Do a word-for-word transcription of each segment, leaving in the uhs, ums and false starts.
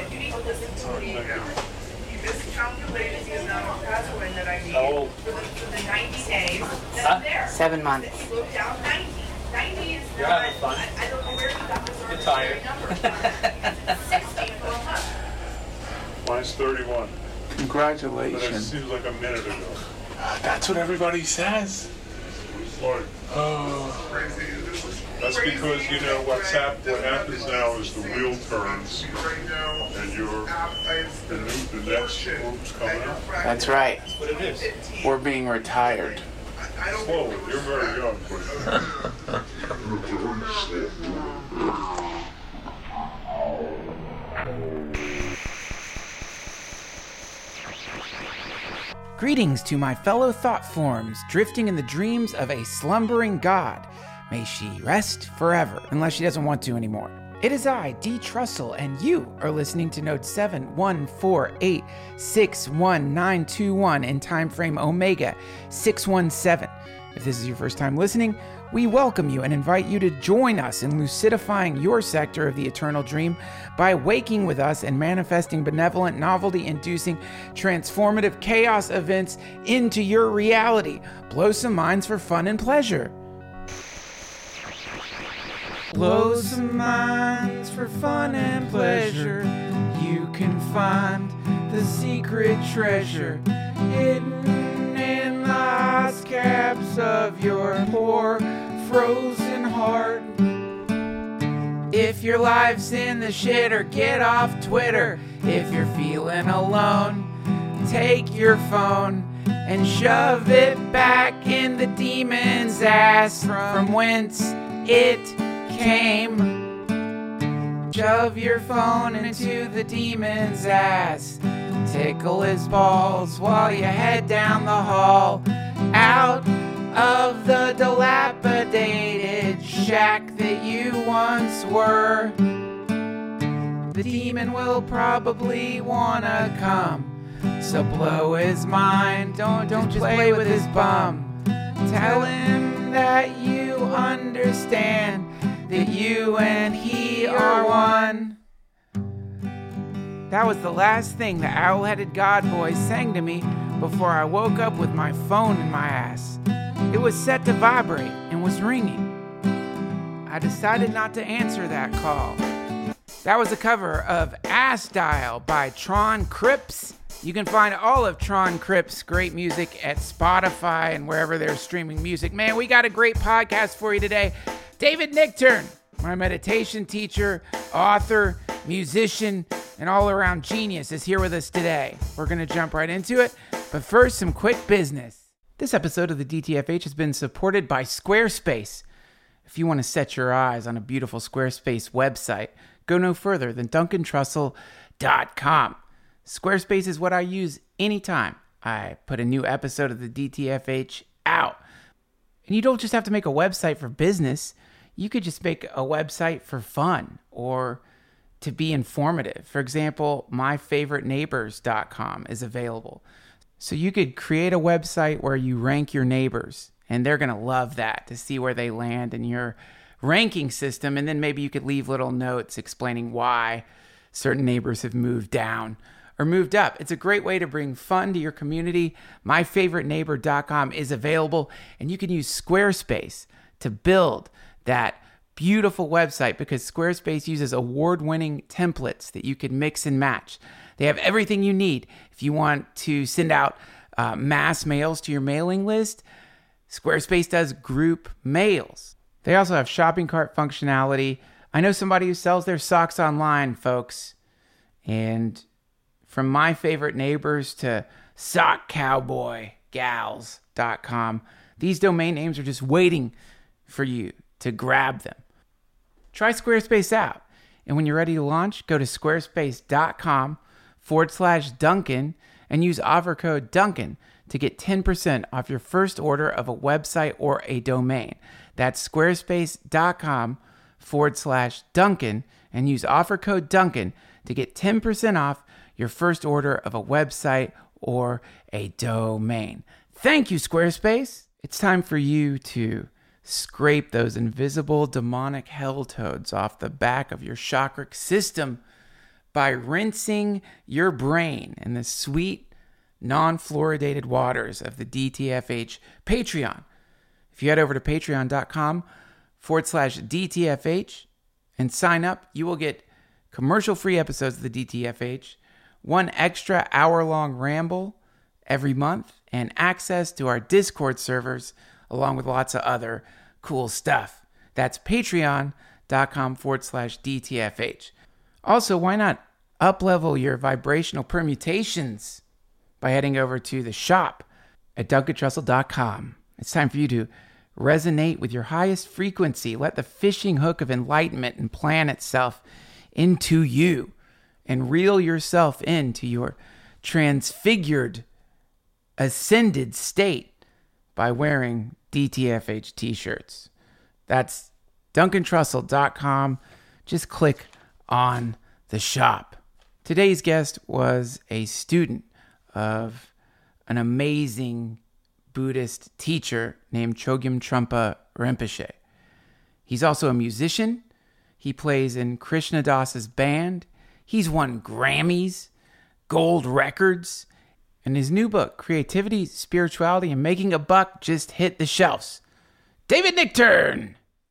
you need to listen to me. You miscalculated the amount of password that I need oh. for, the, for the ninety days. That's huh? there. Seven months. That you wrote down ninety. ninety is You're not, having fun. I, I don't know where you got this You're tired. number from. sixty for a month. Mine's thirty-one. But it Congratulations. seems like a minute ago. That's what everybody says. Lord. Oh. That's because, you know, what's hap- what happens now is the wheel turns and you're, the, new, the next group's coming up. That's right. That's what it is. We're being retired. Whoa, you're very young, but Greetings to my fellow thought forms, drifting in the dreams of a slumbering god. May she rest forever, unless she doesn't want to anymore. It is I, D. Trussell, and you are listening to Note seven one four eight six one nine two one in time frame Omega six one seven. If this is your first time listening, we welcome you and invite you to join us in lucidifying your sector of the eternal dream by waking with us and manifesting benevolent, novelty-inducing, transformative chaos events into your reality. Blow some minds for fun and pleasure. Blow some minds for fun and pleasure. You can find the secret treasure hidden in the ice caps of your poor frozen heart. If your life's in the shitter, get off Twitter. If you're feeling alone, take your phone and shove it back in the demon's ass from whence it came. Shove your phone into the demon's ass. Tickle his balls while you head down the hall. Out of the dilapidated shack that you once were. The demon will probably wanna come. So blow his mind, don't, don't just play with his bum. Tell him that you understand that you and he are one. That was the last thing the owl-headed god boy sang to me before I woke up with my phone in my ass. It was set to vibrate and was ringing. I decided not to answer that call. That was a cover of Ass Dial by Tron Cripps. You can find all of Tron Cripps' great music at Spotify and wherever they're streaming music. Man, we got a great podcast for you today. David Nichtern, my meditation teacher, author, musician, and all-around genius, is here with us today. We're going to jump right into it, but first, some quick business. This episode of the D T F H has been supported by Squarespace. If you want to set your eyes on a beautiful Squarespace website, go no further than duncan trussell dot com. Squarespace is what I use anytime I put a new episode of the D T F H out. And you don't just have to make a website for business. You could just make a website for fun or to be informative. For example, my favorite neighbors dot com is available. So you could create a website where you rank your neighbors, and they're going to love that, to see where they land in your ranking system. And then maybe you could leave little notes explaining why certain neighbors have moved down or moved up. It's a great way to bring fun to your community. my favorite neighbor dot com is available, and you can use Squarespace to build that beautiful website because Squarespace uses award-winning templates that you can mix and match. They have everything you need. If you want to send out uh, mass mails to your mailing list, Squarespace does group mails. They also have shopping cart functionality. I know somebody who sells their socks online, folks. And from my favorite neighbors to sock cowboy gals dot com, these domain names are just waiting for you to grab them. Try Squarespace out. And when you're ready to launch, go to squarespace.com forward slash Duncan and use offer code Duncan to get ten percent off your first order of a website or a domain. That's squarespace.com forward slash Duncan and use offer code Duncan to get ten percent off your first order of a website or a domain. Thank you, Squarespace. It's time for you to scrape those invisible demonic hell toads off the back of your chakra system by rinsing your brain in the sweet, non-fluoridated waters of the D T F H Patreon. If you head over to patreon.com forward slash DTFH and sign up, you will get commercial-free episodes of the D T F H, one extra hour-long ramble every month, and access to our Discord servers, along with lots of other cool stuff. That's patreon.com forward slash DTFH. Also, why not up-level your vibrational permutations by heading over to the shop at duncan trussell dot com. It's time for you to resonate with your highest frequency. Let the fishing hook of enlightenment implant itself into you and reel yourself into your transfigured, ascended state by wearing D T F H t-shirts. That's duncan trussell dot com. Just click on the shop. Today's guest was a student of an amazing Buddhist teacher named Chogyam Trungpa Rinpoche. He's also a musician. He plays in Krishna Das's band. He's won Grammys, gold records, and his new book, Creativity, Spirituality, and Making a Buck, just hit the shelves. David Nichtern!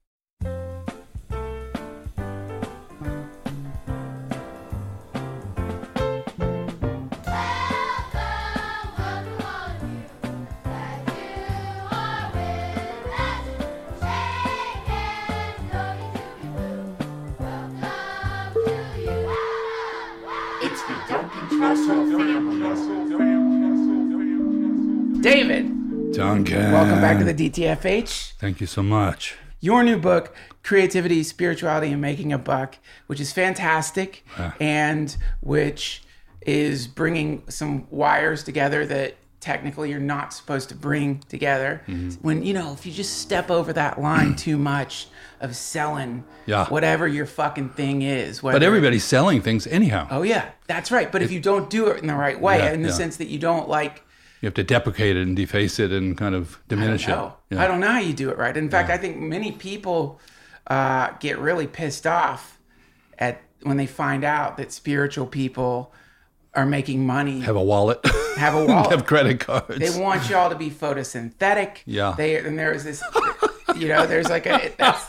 David, Duncan. welcome back to the D T F H. Thank you so much. Your new book, Creativity, Spirituality, and Making a Buck, which is fantastic Ah. and which is bringing some wires together that technically you're not supposed to bring together. Mm-hmm. When, you know, if you just step over that line too much of selling Yeah. whatever your fucking thing is. But whether- everybody's selling things anyhow. Oh, yeah, that's right. But if you don't do it in the right way, Yeah, in the yeah. sense that you don't like, You have to deprecate it and deface it and kind of diminish I don't know. it. I don't know how you do it right. In fact, I think many people uh, get really pissed off at when they find out that spiritual people are making money, Have a wallet. have a wallet. Have credit cards. They want y'all to be photosynthetic. Yeah. They and there's this, you know, there's like a that's,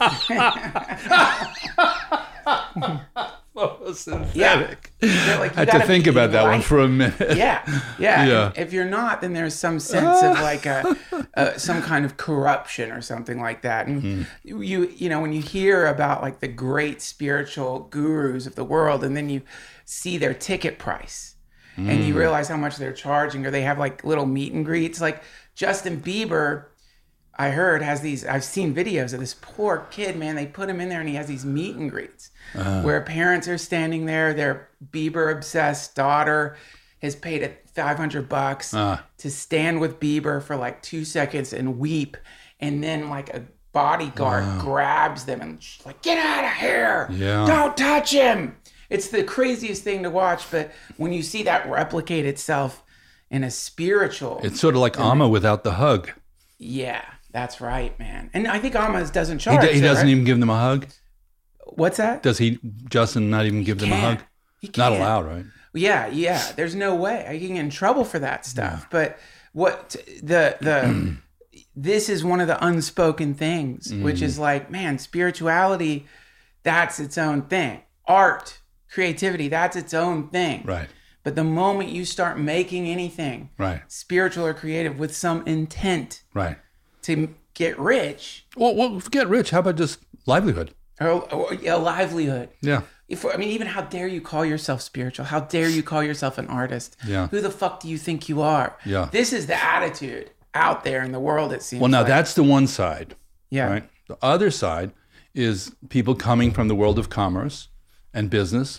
Photosynthetic. They're like, you I had to gotta think be about that one light. for a minute. Yeah, yeah. Yeah. And if you're not, then there's some sense of like a, a some kind of corruption or something like that. And Hmm. you you know when you hear about like the great spiritual gurus of the world, and then you see their ticket price, and you realize how much they're charging, or they have like little meet and greets. Like Justin Bieber, I heard has these. I've seen videos of this poor kid. Man, they put him in there, and he has these meet and greets where parents are standing there. Their Bieber obsessed daughter has paid a five hundred bucks Ah. to stand with Bieber for like two seconds and weep, and then like a bodyguard grabs them and she's like, "Get out of here! Yeah. Don't touch him!" It's the craziest thing to watch, but when you see that replicate itself in a spiritual, It's sort of like Amma without the hug. yeah, that's right, man. And I think Amas doesn't He, charge. d- he though, doesn't right? even give them a hug. What's that? Does he, Justin, not even give them a can't. hug? He Not can't. allowed, right? Yeah, yeah. There's no way. I can get in trouble for that stuff. But what the the this is one of the unspoken things, which is like, man, spirituality, that's its own thing. Art, creativity, that's its own thing. Right, But the moment you start making anything right, spiritual or creative with some intent right. to get rich Well, well, forget rich. How about just livelihood? or, or a livelihood. Yeah. If, I mean, even how dare you call yourself spiritual? How dare you call yourself an artist? Yeah. Who the fuck do you think you are? Yeah. This is the attitude out there in the world, it seems Well, now like. that's the one side, yeah. right? The other side is people coming from the world of commerce and business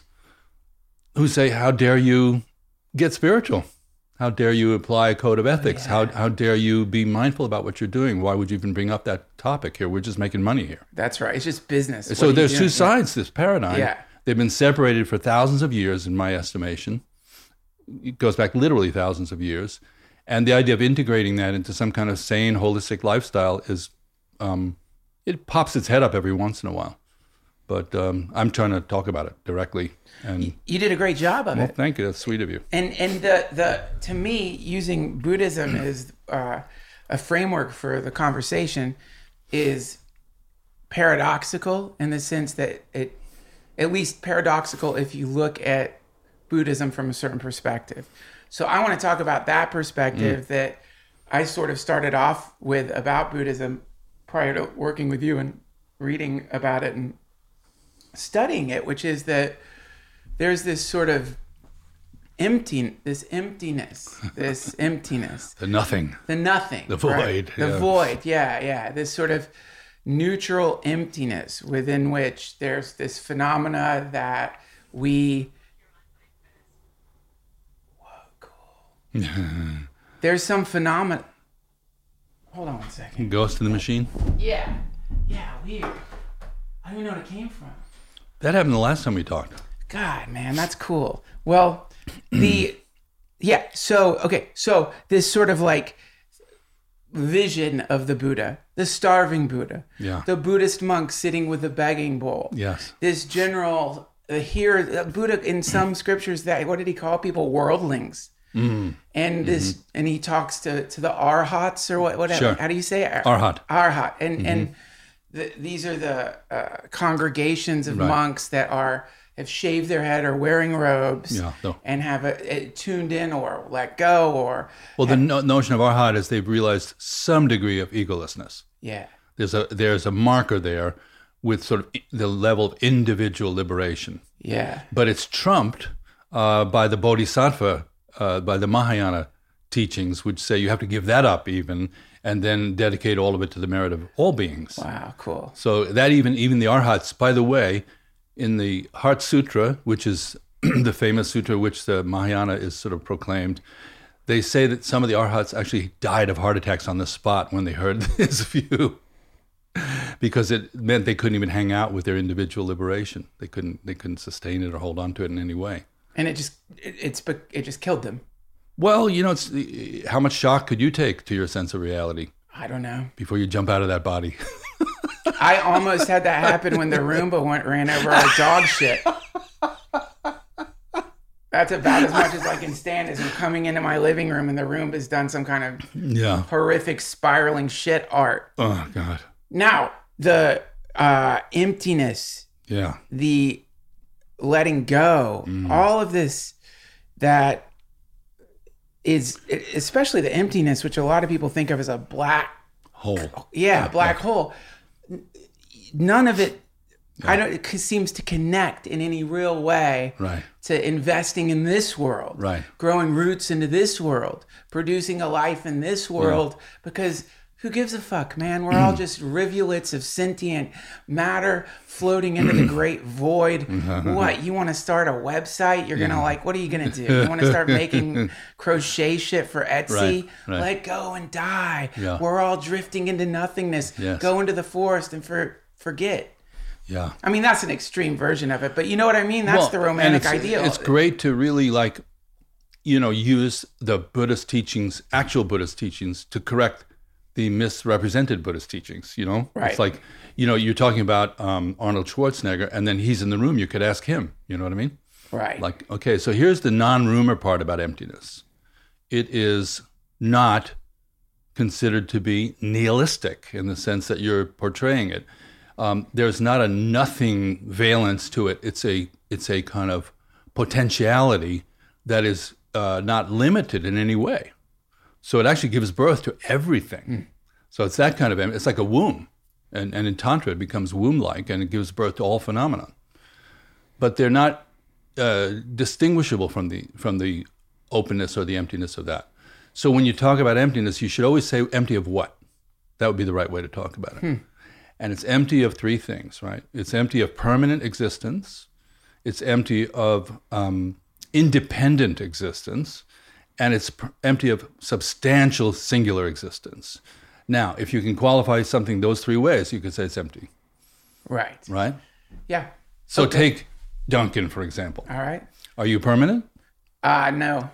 who say, how dare you get spiritual? How dare you apply a code of ethics? How how dare you be mindful about what you're doing? Why would you even bring up that topic here? We're just making money here. That's right. It's just business. What So are you there's doing? two Yeah. sides to this paradigm. Yeah. They've been separated for thousands of years, in my estimation. It goes back literally thousands of years. And the idea of integrating that into some kind of sane, holistic lifestyle is, um, it pops its head up every once in a while. but um, I'm trying to talk about it directly. And You did a great job of well, it. thank you. That's sweet of you. And and the the to me, using Buddhism as uh, a framework for the conversation is paradoxical in the sense that it, at least paradoxical if you look at Buddhism from a certain perspective. So I want to talk about that perspective mm. that I sort of started off with about Buddhism prior to working with you and reading about it and studying it, which is that there's this sort of empty, this emptiness, this emptiness. The nothing. The nothing. The void. Right? The yeah. void, yeah, yeah. This sort of neutral emptiness within which there's this phenomena that we... Whoa, cool. There's some phenomena... Hold on one second. Ghost in the machine? Yeah. Yeah, weird. I don't even know what it came from. That happened the last time we talked. God, man, that's cool. Well, the... Yeah, so, okay, so this sort of like vision of the Buddha, the starving Buddha, yeah. the Buddhist monk sitting with a begging bowl. Yes. This general, uh, here, uh, Buddha in some scriptures, that what did he call people? Worldlings. Mm. And this, mm-hmm. and he talks to, to the arhats or what, whatever. Sure. How do you say it? Arhat. Arhat. And, mm-hmm. and the, these are the uh, congregations of right. monks that are, have shaved their head or wearing robes yeah, no. and have a, a tuned in or let go or... Well, have, the no- notion of arhat is they've realized some degree of egolessness. Yeah. There's a there's a marker there with sort of the level of individual liberation. Yeah. But it's trumped uh, by the Bodhisattva, uh, by the Mahayana teachings, which say you have to give that up even and then dedicate all of it to the merit of all beings. Wow, cool. So that even even the arhats, by the way, in the Heart Sutra, which is the famous sutra which the Mahayana is sort of proclaimed, they say that some of the arhats actually died of heart attacks on the spot when they heard this view, because it meant they couldn't even hang out with their individual liberation. They couldn't they couldn't sustain it or hold on to it in any way. And it just it, it's it just killed them. Well, you know, it's how much shock could you take to your sense of reality? I don't know. Before you jump out of that body. I almost had that happen when the Roomba went ran over our dog shit. That's about as much as I can stand as I'm coming into my living room and the Roomba's done some kind of yeah. horrific spiraling shit art. Oh, God. Now, the uh, emptiness, yeah, the letting go, mm. all of this that is, especially the emptiness, which a lot of people think of as a black hole. Yeah, yeah black yeah. hole. None of it, yeah. I don't. It seems to connect in any real way right. to investing in this world, right. growing roots into this world, producing a life in this world. Yeah. Because who gives a fuck, man? We're all just rivulets of sentient matter floating into the great void. What, you want to start a website? You're yeah. gonna like, what are you gonna do? You want to start making crochet shit for Etsy? Right, right. Let go and die. Yeah. We're all drifting into nothingness. Yes. Go into the forest and for, forget. Yeah. I mean, that's an extreme version of it, but you know what I mean? That's well, the romantic it's, ideal. It's great to really like, you know, use the Buddhist teachings, actual Buddhist teachings, to correct the misrepresented Buddhist teachings, you know? Right. It's like, you know, you're talking about um, Arnold Schwarzenegger, and then he's in the room, you could ask him, you know what I mean? Right. Like, okay, so here's the non-rumor part about emptiness. It is not considered to be nihilistic in the sense that you're portraying it. Um, there's not a nothing valence to it. It's a it's a kind of potentiality that is uh, not limited in any way. So it actually gives birth to everything. Mm. So it's that kind of, it's like a womb. And, and in Tantra, it becomes womb-like, and it gives birth to all phenomena. But they're not uh, distinguishable from the from the openness or the emptiness of that. So when you talk about emptiness, you should always say empty of what? That would be the right way to talk about it. Hmm. And it's empty of three things, right? It's empty of permanent existence. It's empty of um, independent existence. And it's pr- empty of substantial singular existence. Now, if you can qualify something those three ways, you could say it's empty. Right. Right? Yeah. So okay. take Duncan, for example. All right. Are you permanent? Uh, no.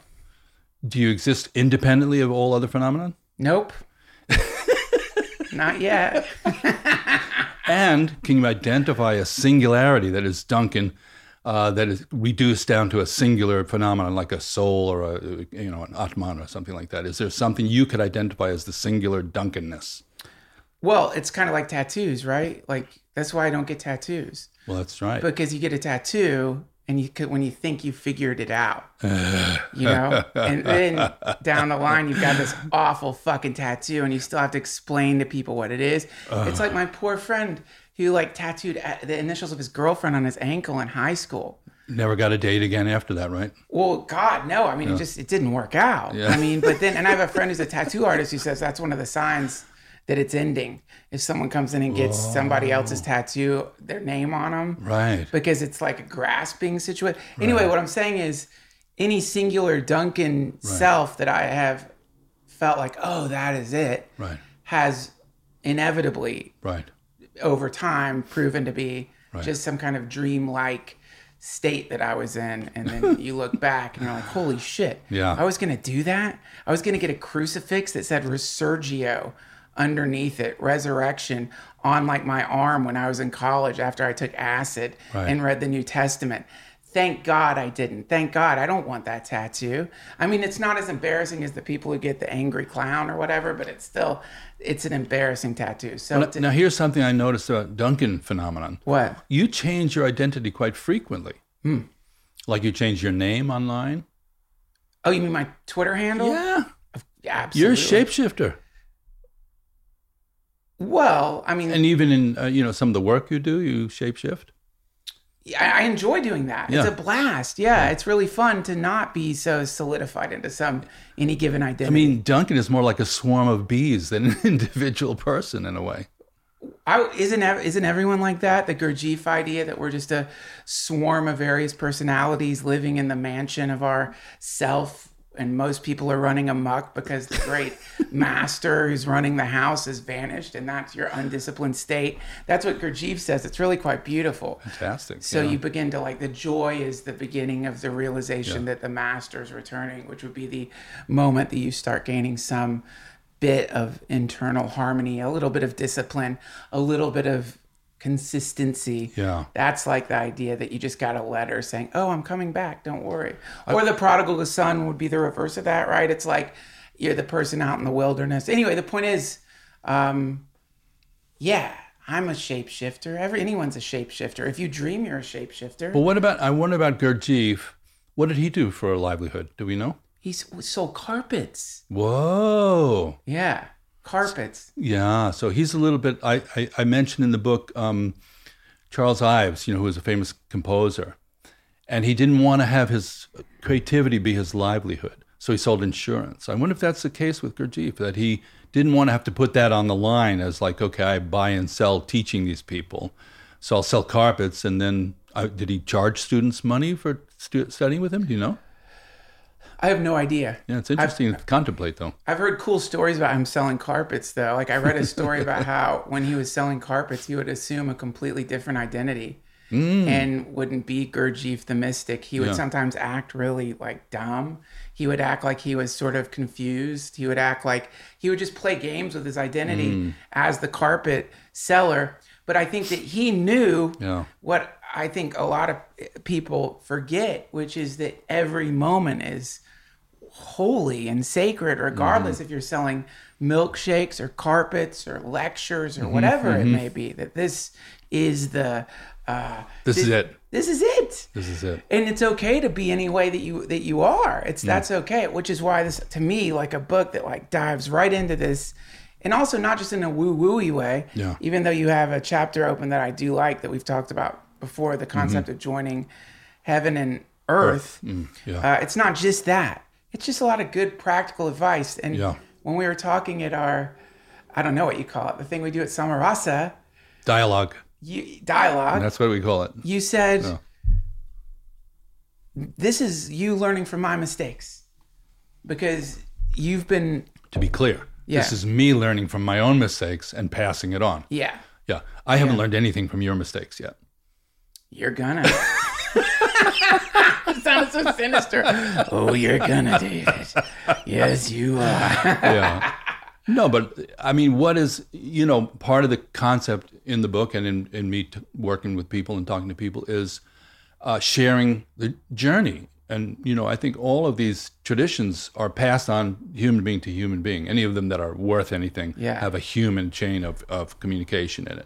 Do you exist independently of all other phenomena? Nope. Not yet. And can you identify a singularity that is Duncan, uh, that is reduced down to a singular phenomenon like a soul or a, you know, an Atman or something like that? Is there something you could identify as the singular Duncanness? Well, it's kind of like tattoos, right? Like, that's why I don't get tattoos. Well, that's right. Because you get a tattoo and you could, when you think you figured it out, you know, and then down the line, you've got this awful fucking tattoo and you still have to explain to people what it is. Uh. It's like my poor friend who like tattooed the initials of his girlfriend on his ankle in high school. Never got a date again after that, right? Well, God, no. I mean, yeah. it just, it didn't work out. Yeah. I mean, but then, and I have a friend who's a tattoo artist who says that's one of the signs that it's ending. If someone comes in and gets Whoa. somebody else's tattoo, their name on them. Right. Because it's like a grasping situation. Right. Anyway, what I'm saying is any singular Duncan right. self that I have felt like, oh, that is it, right. has inevitably, right. over time, proven to be right. just some kind of dream-like state that I was in. And then you look back and you're like, holy shit. Yeah. I was going to do that? I was going to get a crucifix that said Resurgio underneath it, resurrection, on like my arm when I was in college after I took acid right. and read the New Testament. Thank God I didn't. Thank God I don't want that tattoo. I mean, it's not as embarrassing as the people who get the angry clown or whatever, but it's still, it's an embarrassing tattoo. So well, now here's something I noticed about Duncan phenomenon. What? You change your identity quite frequently. Hmm. Like you change your name online. Oh, you mean my Twitter handle? Yeah. Yeah, absolutely. You're a shapeshifter. Well, I mean... And even in, uh, you know, some of the work you do, you shapeshift? I, I enjoy doing that. Yeah. It's a blast. Yeah, it's really fun to not be so solidified into some, any given identity. I mean, Duncan is more like a swarm of bees than an individual person in a way. I, isn't isn't everyone like that? The Gurdjieff idea that we're just a swarm of various personalities living in the mansion of our self, and most people are running amok because the great master who's running the house has vanished, and that's your undisciplined state. That's what Gurdjieff says. It's really quite beautiful. Fantastic. So yeah. you begin to like, the joy is the beginning of the realization yeah. that the master is returning, which would be the moment that you start gaining some bit of internal harmony, a little bit of discipline, a little bit of consistency. Yeah. That's like the idea that you just got a letter saying, oh, I'm coming back, don't worry. Or the prodigal son would be the reverse of that, right? It's like you're the person out in the wilderness. Anyway, the point is, um, yeah, I'm a shapeshifter. Every anyone's a shapeshifter. If you dream, you're a shapeshifter. But what about, I wonder about Gurdjieff. What did he do for a livelihood? Do we know? He sold carpets. Whoa. Yeah. Carpets. Yeah, so he's a little bit, I, I, I mentioned in the book um, Charles Ives, you know, who was a famous composer, and he didn't want to have his creativity be his livelihood, so he sold insurance. I wonder if that's the case with Gurdjieff, that he didn't want to have to put that on the line as like, okay, I buy and sell teaching these people, so I'll sell carpets, and then, I, did he charge students money for stu- studying with him? Do you know? I have no idea. Yeah, it's interesting I've, to contemplate, though. I've heard cool stories about him selling carpets, though. Like, I read a story about how when he was selling carpets, he would assume a completely different identity mm. and wouldn't be Gurdjieff the mystic. He would yeah. sometimes act really, like, dumb. He would act like he was sort of confused. He would act like he would just play games with his identity mm. as the carpet seller. But I think that he knew yeah. what I think a lot of people forget, which is that every moment is holy and sacred, regardless mm-hmm. if you're selling milkshakes or carpets or lectures or mm-hmm, whatever mm-hmm. it may be, that this is the uh this, this is it this is it this is it and it's okay to be any way that you that you are. It's yeah. that's okay, which is why this, to me, like a book that like dives right into this, and also not just in a woo-woo-y way, yeah. even though you have a chapter open that I do like that we've talked about before, the concept mm-hmm. of joining heaven and earth. earth. Mm, yeah. uh, it's not just that. It's just a lot of good practical advice. And yeah. when we were talking at our, I don't know what you call it, the thing we do at Samarasa. Dialogue. You, dialogue. And that's what we call it. You said, yeah. this is you learning from my mistakes. Because you've been... To be clear, yeah. this is me learning from my own mistakes and passing it on. Yeah. Yeah. I haven't yeah. learned anything from your mistakes yet. You're gonna. It sounds so sinister. Oh, you're gonna, David. Yes, you are. Yeah. No, but I mean, what is, you know, part of the concept in the book and in, in me t- working with people and talking to people is uh, sharing the journey. And, you know, I think all of these traditions are passed on human being to human being. Any of them that are worth anything Yeah. have a human chain of, of communication in it.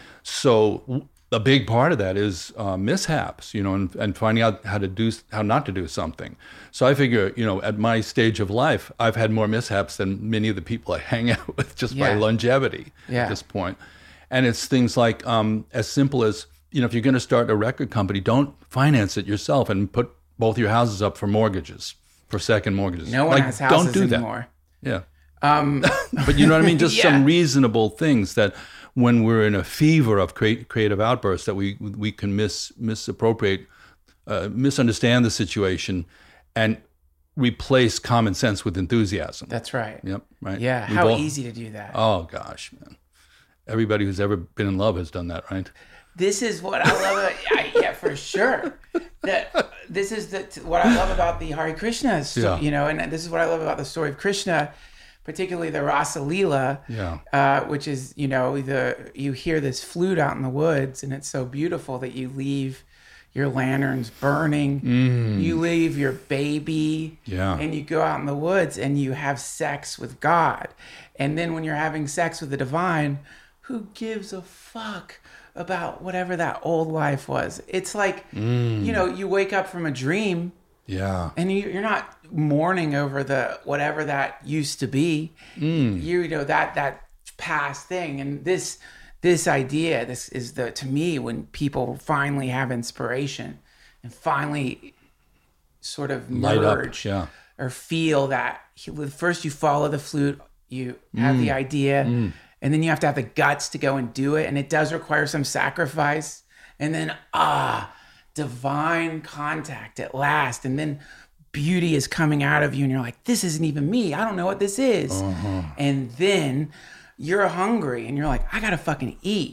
So a big part of that is uh, mishaps, you know, and, and finding out how to do, how not to do something. So I figure, you know, at my stage of life, I've had more mishaps than many of the people I hang out with just by Yeah. longevity Yeah. at this point. And it's things like um, as simple as, you know, if you're going to start a record company, don't finance it yourself and put both your houses up for mortgages, for second mortgages. No one Like, has houses don't do anymore. that. Yeah. Um, But you know what I mean? Just Yeah. some reasonable things that when we're in a fever of create, creative outbursts that we we can mis misappropriate, uh, misunderstand the situation and replace common sense with enthusiasm. that's right. Yep, right. Yeah. We've How all- easy to do that. Oh gosh, man. Everybody who's ever been in love has done that, right? This is what I love. About, I, yeah, for sure. That this is the what I love about the Hare Krishna, sto- Yeah. you know, and this is what I love about the story of Krishna, particularly the Rasa Leela, Yeah. uh, which is, you know, the you hear this flute out in the woods, and it's so beautiful that you leave your lanterns burning, you leave your baby, Yeah. and you go out in the woods and you have sex with God, and then when you're having sex with the divine, who gives a fuck about whatever that old life was? It's like, you know, you wake up from a dream Yeah. and you, you're not mourning over the whatever that used to be. You, you know that that past thing, and this this idea. This is the to me when people finally have inspiration and finally sort of Light up, merge yeah. or feel that. First, you follow the flute, you have the idea, and then you have to have the guts to go and do it, and it does require some sacrifice. And then ah, divine contact at last, and then beauty is coming out of you, and you're like, this isn't even me. I don't know what this is. And then you're hungry, and you're like, I gotta fucking eat.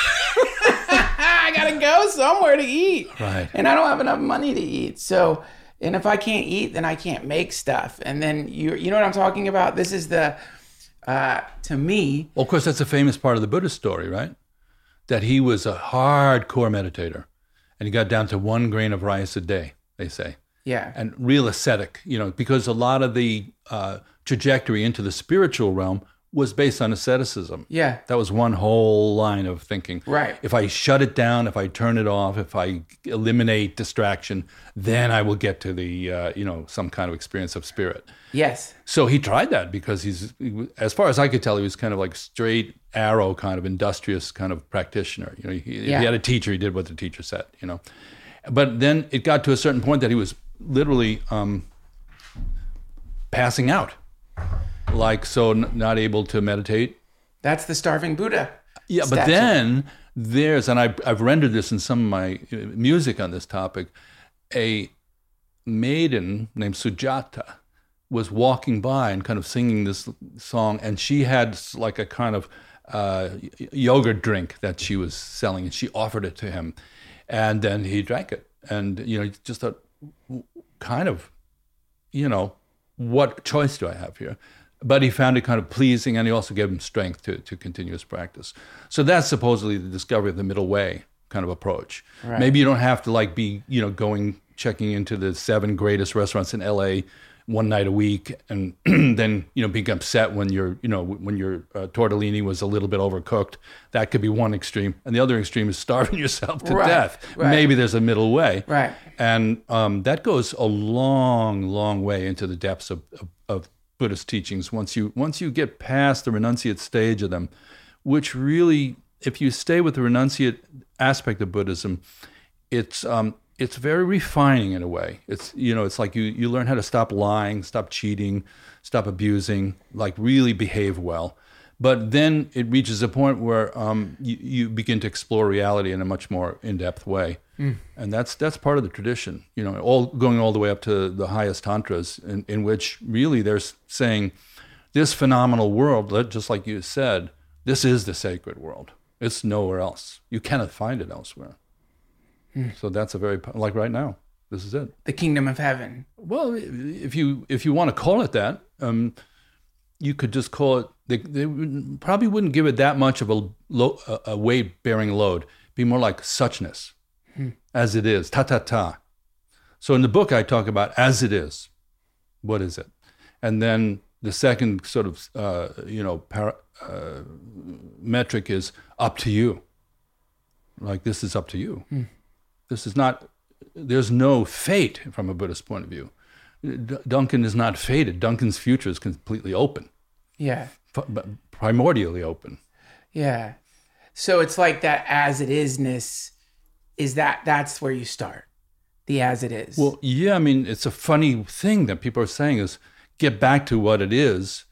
I gotta go somewhere to eat. Right. And I don't have enough money to eat. So, and if I can't eat, then I can't make stuff. And then you, you know what I'm talking about? This is the, uh, to me, Well, of course, that's a famous part of the Buddhist story, right? That he was a hardcore meditator, and he got down to one grain of rice a day, they say, yeah, and real ascetic, you know, because a lot of the uh, trajectory into the spiritual realm was based on asceticism. yeah, That was one whole line of thinking. Right. If I shut it down, if I turn it off, if I eliminate distraction, then I will get to the, uh, you know, some kind of experience of spirit. yes, So he tried that because he's, he was- as far as I could tell, he was kind of like straight arrow, kind of industrious kind of practitioner. You know, he, if Yeah. he had a teacher, he did what the teacher said, you know. But then it got to a certain point that he was literally um, passing out. Like, so n- not able to meditate. that's the starving Buddha. Yeah, but statue. then there's, and I've, I've rendered this in some of my uh, music on this topic, a maiden named Sujata was walking by and kind of singing this song, and she had s- like a kind of uh, y- yogurt drink that she was selling, and she offered it to him, and then he drank it, and you know, just thought, w- kind of, you know, what choice do I have here? But he found it kind of pleasing, and he also gave him strength to, to continue his practice. So that's supposedly the discovery of the middle way kind of approach. Right. Maybe you don't have to like be, you know, going, checking into the seven greatest restaurants in L A one night a week, and then, you know, being upset when your, you know, when your uh, tortellini was a little bit overcooked. That could be one extreme. And the other extreme is starving yourself to Right, death. right. Maybe there's a middle way. Right. And um, that goes a long, long way into the depths of, of, of Buddhist teachings. Once you once you get past the renunciate stage of them, which really, if you stay with the renunciate aspect of Buddhism, it's um, it's very refining in a way. It's, you know, it's like you you learn how to stop lying, stop cheating, stop abusing, like really behave well. But then it reaches a point where um, you, you begin to explore reality in a much more in-depth way. Mm. And that's that's part of the tradition, you know, all going all the way up to the highest tantras, in, in which really they're saying this phenomenal world, just like you said, this is the sacred world. It's nowhere else. You cannot find it elsewhere. Mm. So that's a very, like right now, this is it. The kingdom of heaven. Well, if you if you want to call it that, um, you could just call it, they, they wouldn't- probably wouldn't give it that much of a, lo, a, a weight-bearing load. Be more like suchness, hmm. as it is, ta-ta-ta. So in the book, I talk about as it is. What is it? And then the second sort of, uh, you know, para, uh, metric is up to you. Like, this is up to you. Hmm. This is not, there's no fate from a Buddhist point of view. D- Duncan is not fated. Duncan's future is completely open. Yeah. P- primordially open. Yeah. So it's like that as it isness, is that, that's where you start. The as it is. Well, yeah, I mean, it's a funny thing that people are saying is get back to what it is.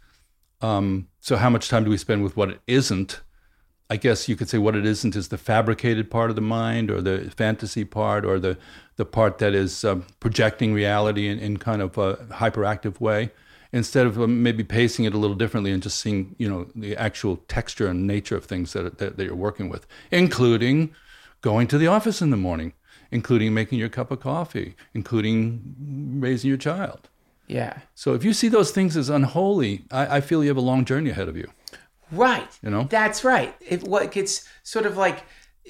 Um, so how much time do we spend with what it isn't? I guess you could say what it isn't is the fabricated part of the mind, or the fantasy part, or the, the part that is um, projecting reality in, in kind of a hyperactive way, instead of um, maybe pacing it a little differently and just seeing, you know, the actual texture and nature of things that, that, that you're working with, including going to the office in the morning, including making your cup of coffee, including raising your child. Yeah. So if you see those things as unholy, I, I feel you have a long journey ahead of you. Right. You know? That's right. It what it's sort of like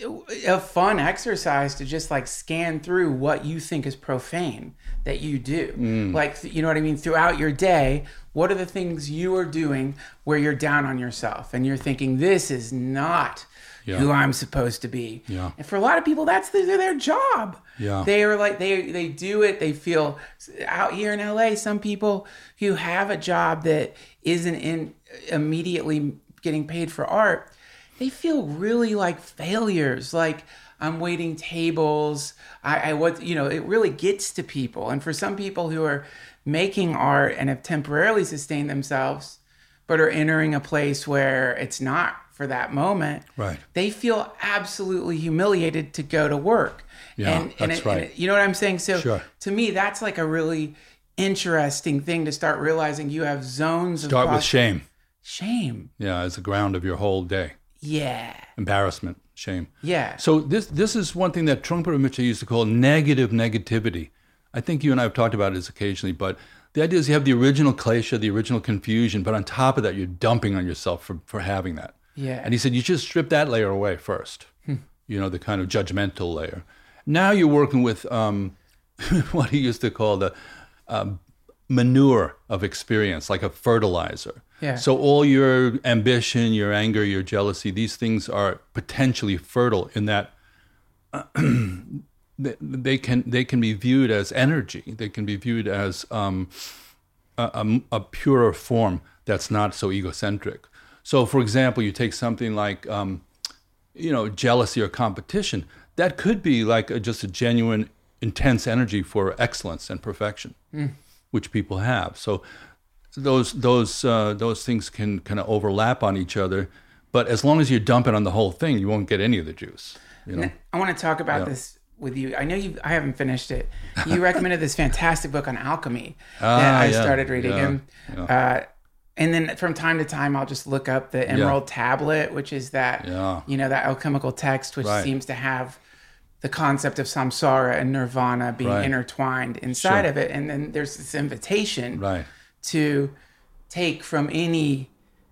a fun exercise to just like scan through what you think is profane that you do. Mm. Like, you know what I mean? Throughout your day, what are the things you are doing where you're down on yourself and you're thinking, this is not yeah. who I'm supposed to be. Yeah. And for a lot of people, that's their, their job. Yeah. They are like, they, they do it. They feel out here in L A, some people who have a job that isn't in immediately getting paid for art, they feel really like failures. Like, I'm waiting tables. I, I what you know, it really gets to people. And for some people who are making art and have temporarily sustained themselves, but are entering a place where it's not for that moment, right? They feel absolutely humiliated to go to work. Yeah, and, that's and it, right. And it, you know what I'm saying? So sure. To me, that's like a really interesting thing to start realizing. You have zones. Start of with shame. Shame. Yeah, as the ground of your whole day. Yeah. Embarrassment, shame. Yeah. So this this is one thing that Trungpa Rinpoche used to call negative negativity. I think you and I have talked about this occasionally, but the idea is you have the original klesha, the original confusion, but on top of that, you're dumping on yourself for, for having that. Yeah. And he said, you just strip that layer away first, hmm. you know, the kind of judgmental layer. Now you're working with um, what he used to call the um, manure of experience, like a fertilizer. Yeah. So all your ambition, your anger, your jealousy, these things are potentially fertile in that uh, they, they can they can be viewed as energy. They can be viewed as um, a, a, a purer form that's not so egocentric. So, for example, you take something like um, you know, jealousy or competition. That could be like a, just a genuine, intense energy for excellence and perfection, mm. which people have. So those those uh, those things can kind of overlap on each other, but as long as you dump it on the whole thing, you won't get any of the juice. You know? I want to talk about yeah. this with you. I know you. I haven't finished it. You recommended this fantastic book on alchemy ah, that I yeah, started reading, yeah, and yeah. Uh, and then from time to time, I'll just look up the Emerald yeah. Tablet, which is that yeah. you know that alchemical text, which right. seems to have the concept of samsara and nirvana being right. intertwined inside sure. of it, and then there's this invitation right. to take from any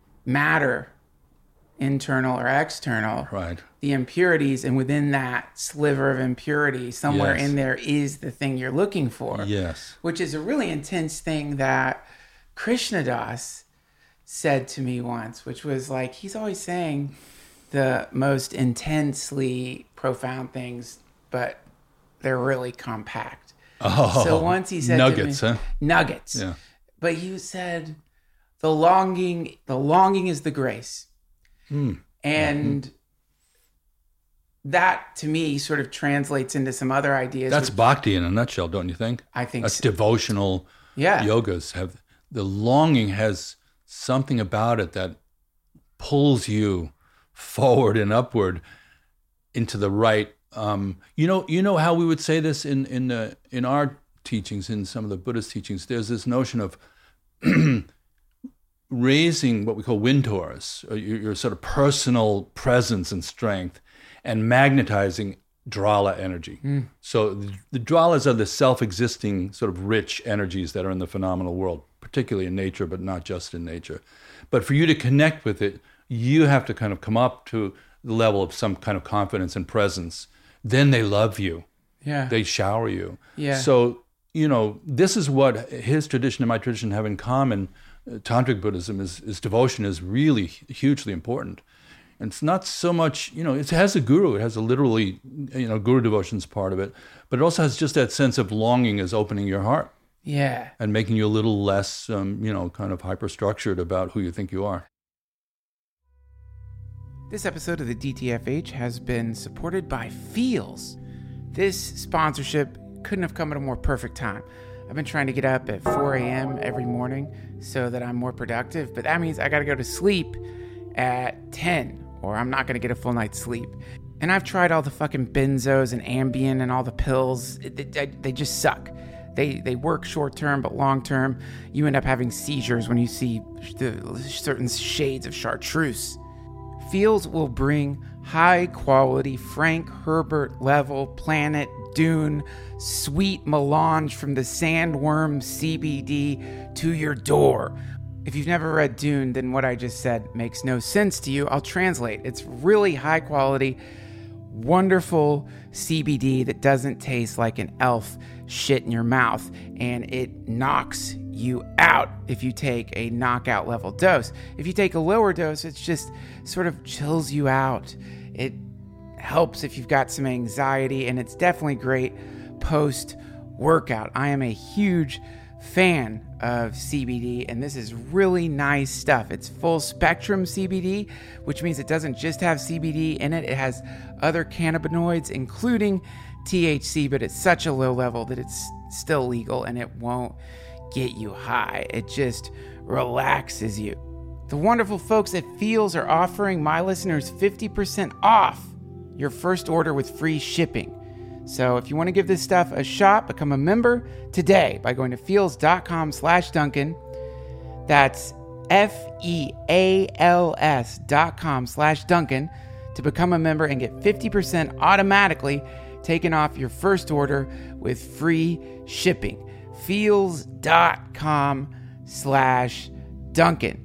matter, internal or external, right. the impurities, and within that sliver of impurity, somewhere yes. in there is the thing you're looking for. Yes. Which is a really intense thing that Krishnadas said to me once, which was like, he's always saying the most intensely profound things, but they're really compact. Oh, so once he said nuggets, to me, huh? Nuggets. Yeah. But he said, the longing, the longing is the grace. Mm. And mm-hmm. that, to me, sort of translates into some other ideas. That's which, bhakti in a nutshell, don't you think? I think That's so. devotional yeah. yogas. Have the longing has something about it that pulls you forward and upward into the right. Um, you know, you know how we would say this in in the in our teachings, in some of the Buddhist teachings. There's this notion of raising what we call wintors, or your, your sort of personal presence and strength, and magnetizing drala energy. Mm. So the, the dralas are the self-existing sort of rich energies that are in the phenomenal world, particularly in nature, but not just in nature. But for you to connect with it, you have to kind of come up to the level of some kind of confidence and presence. Then they love you. Yeah. They shower you. Yeah. So, you know, this is what his tradition and my tradition have in common. Uh, Tantric Buddhism is, is devotion is really hugely important. And it's not so much, you know, it has a guru. It has a literally, you know, guru devotion's part of it. But it also has just that sense of longing as opening your heart. Yeah. And making you a little less, um, you know, kind of hyper-structured about who you think you are. This episode of the D T F H has been supported by Feels. This sponsorship couldn't have come at a more perfect time. I've been trying to get up at four a.m. every morning so that I'm more productive, but that means I got to go to sleep at ten, or I'm not going to get a full night's sleep. And I've tried all the fucking benzos and Ambien and all the pills. It, it, they just suck. They they work short term, but long term, you end up having seizures when you see the certain shades of chartreuse. Feels will bring high quality Frank Herbert level Planet Dune sweet melange from the Sandworm C B D to your door. If you've never read Dune, then what I just said makes no sense to you. I'll translate. It's really high quality, wonderful C B D that doesn't taste like an elf shit in your mouth, and it knocks you out if you take a knockout level dose. If you take a lower dose, it's just sort of chills you out. It helps if you've got some anxiety, and it's definitely great post workout. I am a huge fan of C B D, and this is really nice stuff. It's full spectrum C B D, which means it doesn't just have C B D in it. It has other cannabinoids, including T H C, but it's such a low level that it's still legal and it won't get you high. It just relaxes you. The wonderful folks at Feels are offering my listeners fifty percent off your first order with free shipping. So if you want to give this stuff a shot, become a member today by going to feels.com slash Duncan. That's F-E-A-L-S dot com slash Duncan to become a member and get fifty percent automatically taken off your first order with free shipping. Feels.com slash Duncan.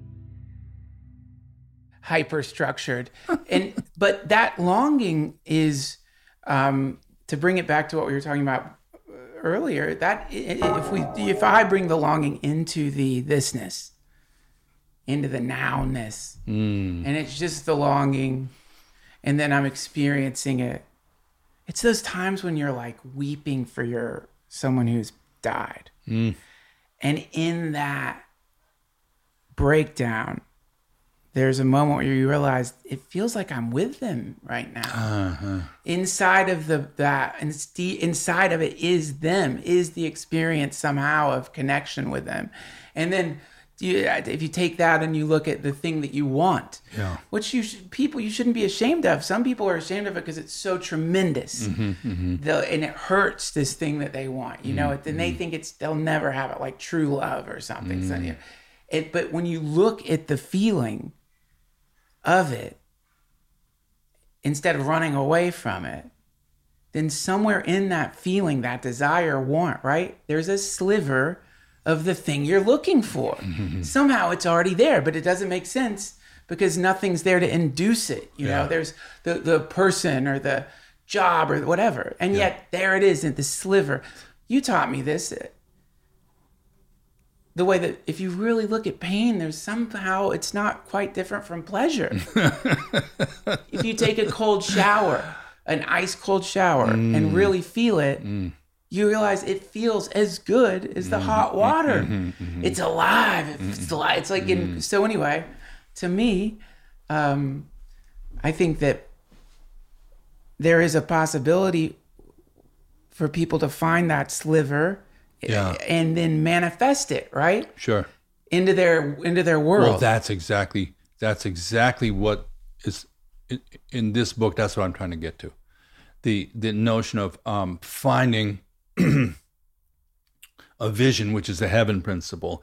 Hyper-structured. and But that longing is... Um, to bring it back to what we were talking about earlier, that if we, if I bring the longing into the thisness, into the nowness, mm. and it's just the longing, and then I'm experiencing it. It's those times when you're like weeping for your someone who's died, mm. and in that breakdown, there's a moment where you realize it feels like I'm with them right now. Uh-huh. Inside of the that, inside of it is them, is the experience somehow of connection with them. And then you, if you take that and you look at the thing that you want, yeah. which you should, people you shouldn't be ashamed of. Some people are ashamed of it because it's so tremendous, mm-hmm, mm-hmm. The, and it hurts this thing that they want. You know, mm-hmm. and they think it's they'll never have it, like true love or something. Mm-hmm. So, you know, it, but when you look at the feeling of it, instead of running away from it, then somewhere in that feeling, that desire, want, right? There's a sliver of the thing you're looking for. Mm-hmm. Somehow it's already there, but it doesn't make sense because nothing's there to induce it. You yeah. know, there's the, the person or the job or whatever. And yeah. yet there it is in the sliver. You taught me this. The way that if you really look at pain, there's somehow it's not quite different from pleasure. If you take a cold shower, an ice cold shower, mm. and really feel it, mm. you realize it feels as good as the mm. hot water. Mm-hmm, mm-hmm. It's alive. It's alive. It's like in, so anyway, to me, um, I think that there is a possibility for people to find that sliver. Yeah. And then manifest it, right? Sure. Into their into their world. Well, that's exactly that's exactly what is in, in this book. That's what I'm trying to get to. The the notion of um, finding a vision, which is the heaven principle,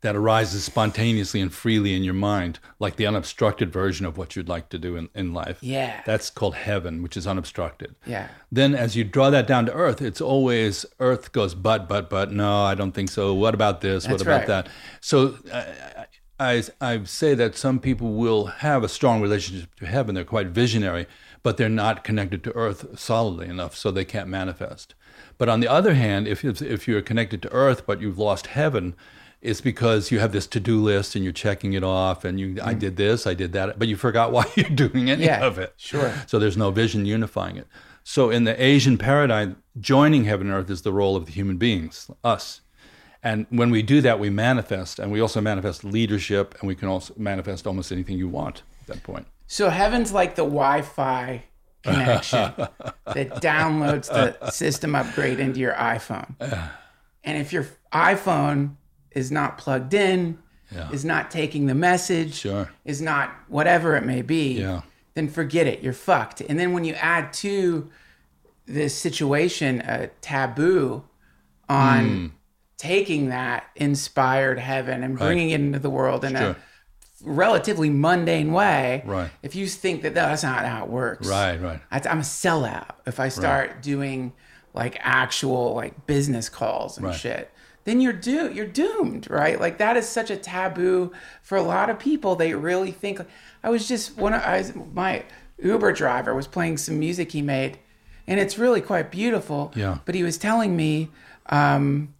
that arises spontaneously and freely in your mind, like the unobstructed version of what you'd like to do in, in life. Yeah. That's called heaven, which is unobstructed. Yeah. Then as you draw that down to earth, it's always earth goes, but, but, but, no, I don't think so. What about this? That's what about right. that? So I, I, I say that some people will have a strong relationship to heaven. They're quite visionary, but they're not connected to earth solidly enough, so they can't manifest. But on the other hand, if if you're connected to earth, but you've lost heaven, it's because you have this to-do list and you're checking it off and you, mm. I did this, I did that, but you forgot why you're doing any yeah, of it. Sure. So there's no vision unifying it. So in the Asian paradigm, joining heaven and earth is the role of the human beings, us. And when we do that, we manifest, and we also manifest leadership, and we can also manifest almost anything you want at that point. So heaven's like the Wi-Fi connection that downloads the system upgrade into your iPhone. And if your iPhone is not plugged in, yeah. is not taking the message, sure. is not whatever it may be, yeah. then forget it. You're fucked. And then when you add to this situation a taboo on mm. taking that inspired heaven and bringing right. it into the world in sure. a relatively mundane way, right. if you think that that's not how it works, right, right. I'm a sellout if I start right. doing like actual like business calls and right. shit. Then you're do you're doomed, right? Like that is such a taboo for a lot of people. They really think. I was just one of I was, my Uber driver was playing some music he made, and it's really quite beautiful. Yeah. But he was telling me, um,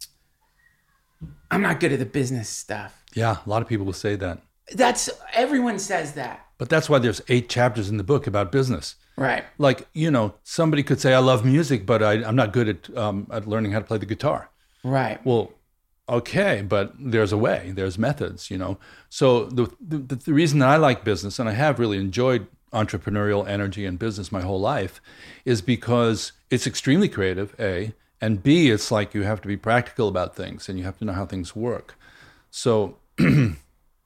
I'm not good at the business stuff. Yeah, a lot of people will say that. That's everyone says that. But that's why there's eight chapters in the book about business. Right. Like, you know, somebody could say, I love music, but I, I'm not good at um, at learning how to play the guitar. Right. Well, okay, but there's a way, there's methods, you know. So the, the the reason that I like business, and I have really enjoyed entrepreneurial energy and business my whole life, is because it's extremely creative, A, and B, it's like you have to be practical about things and you have to know how things work. So the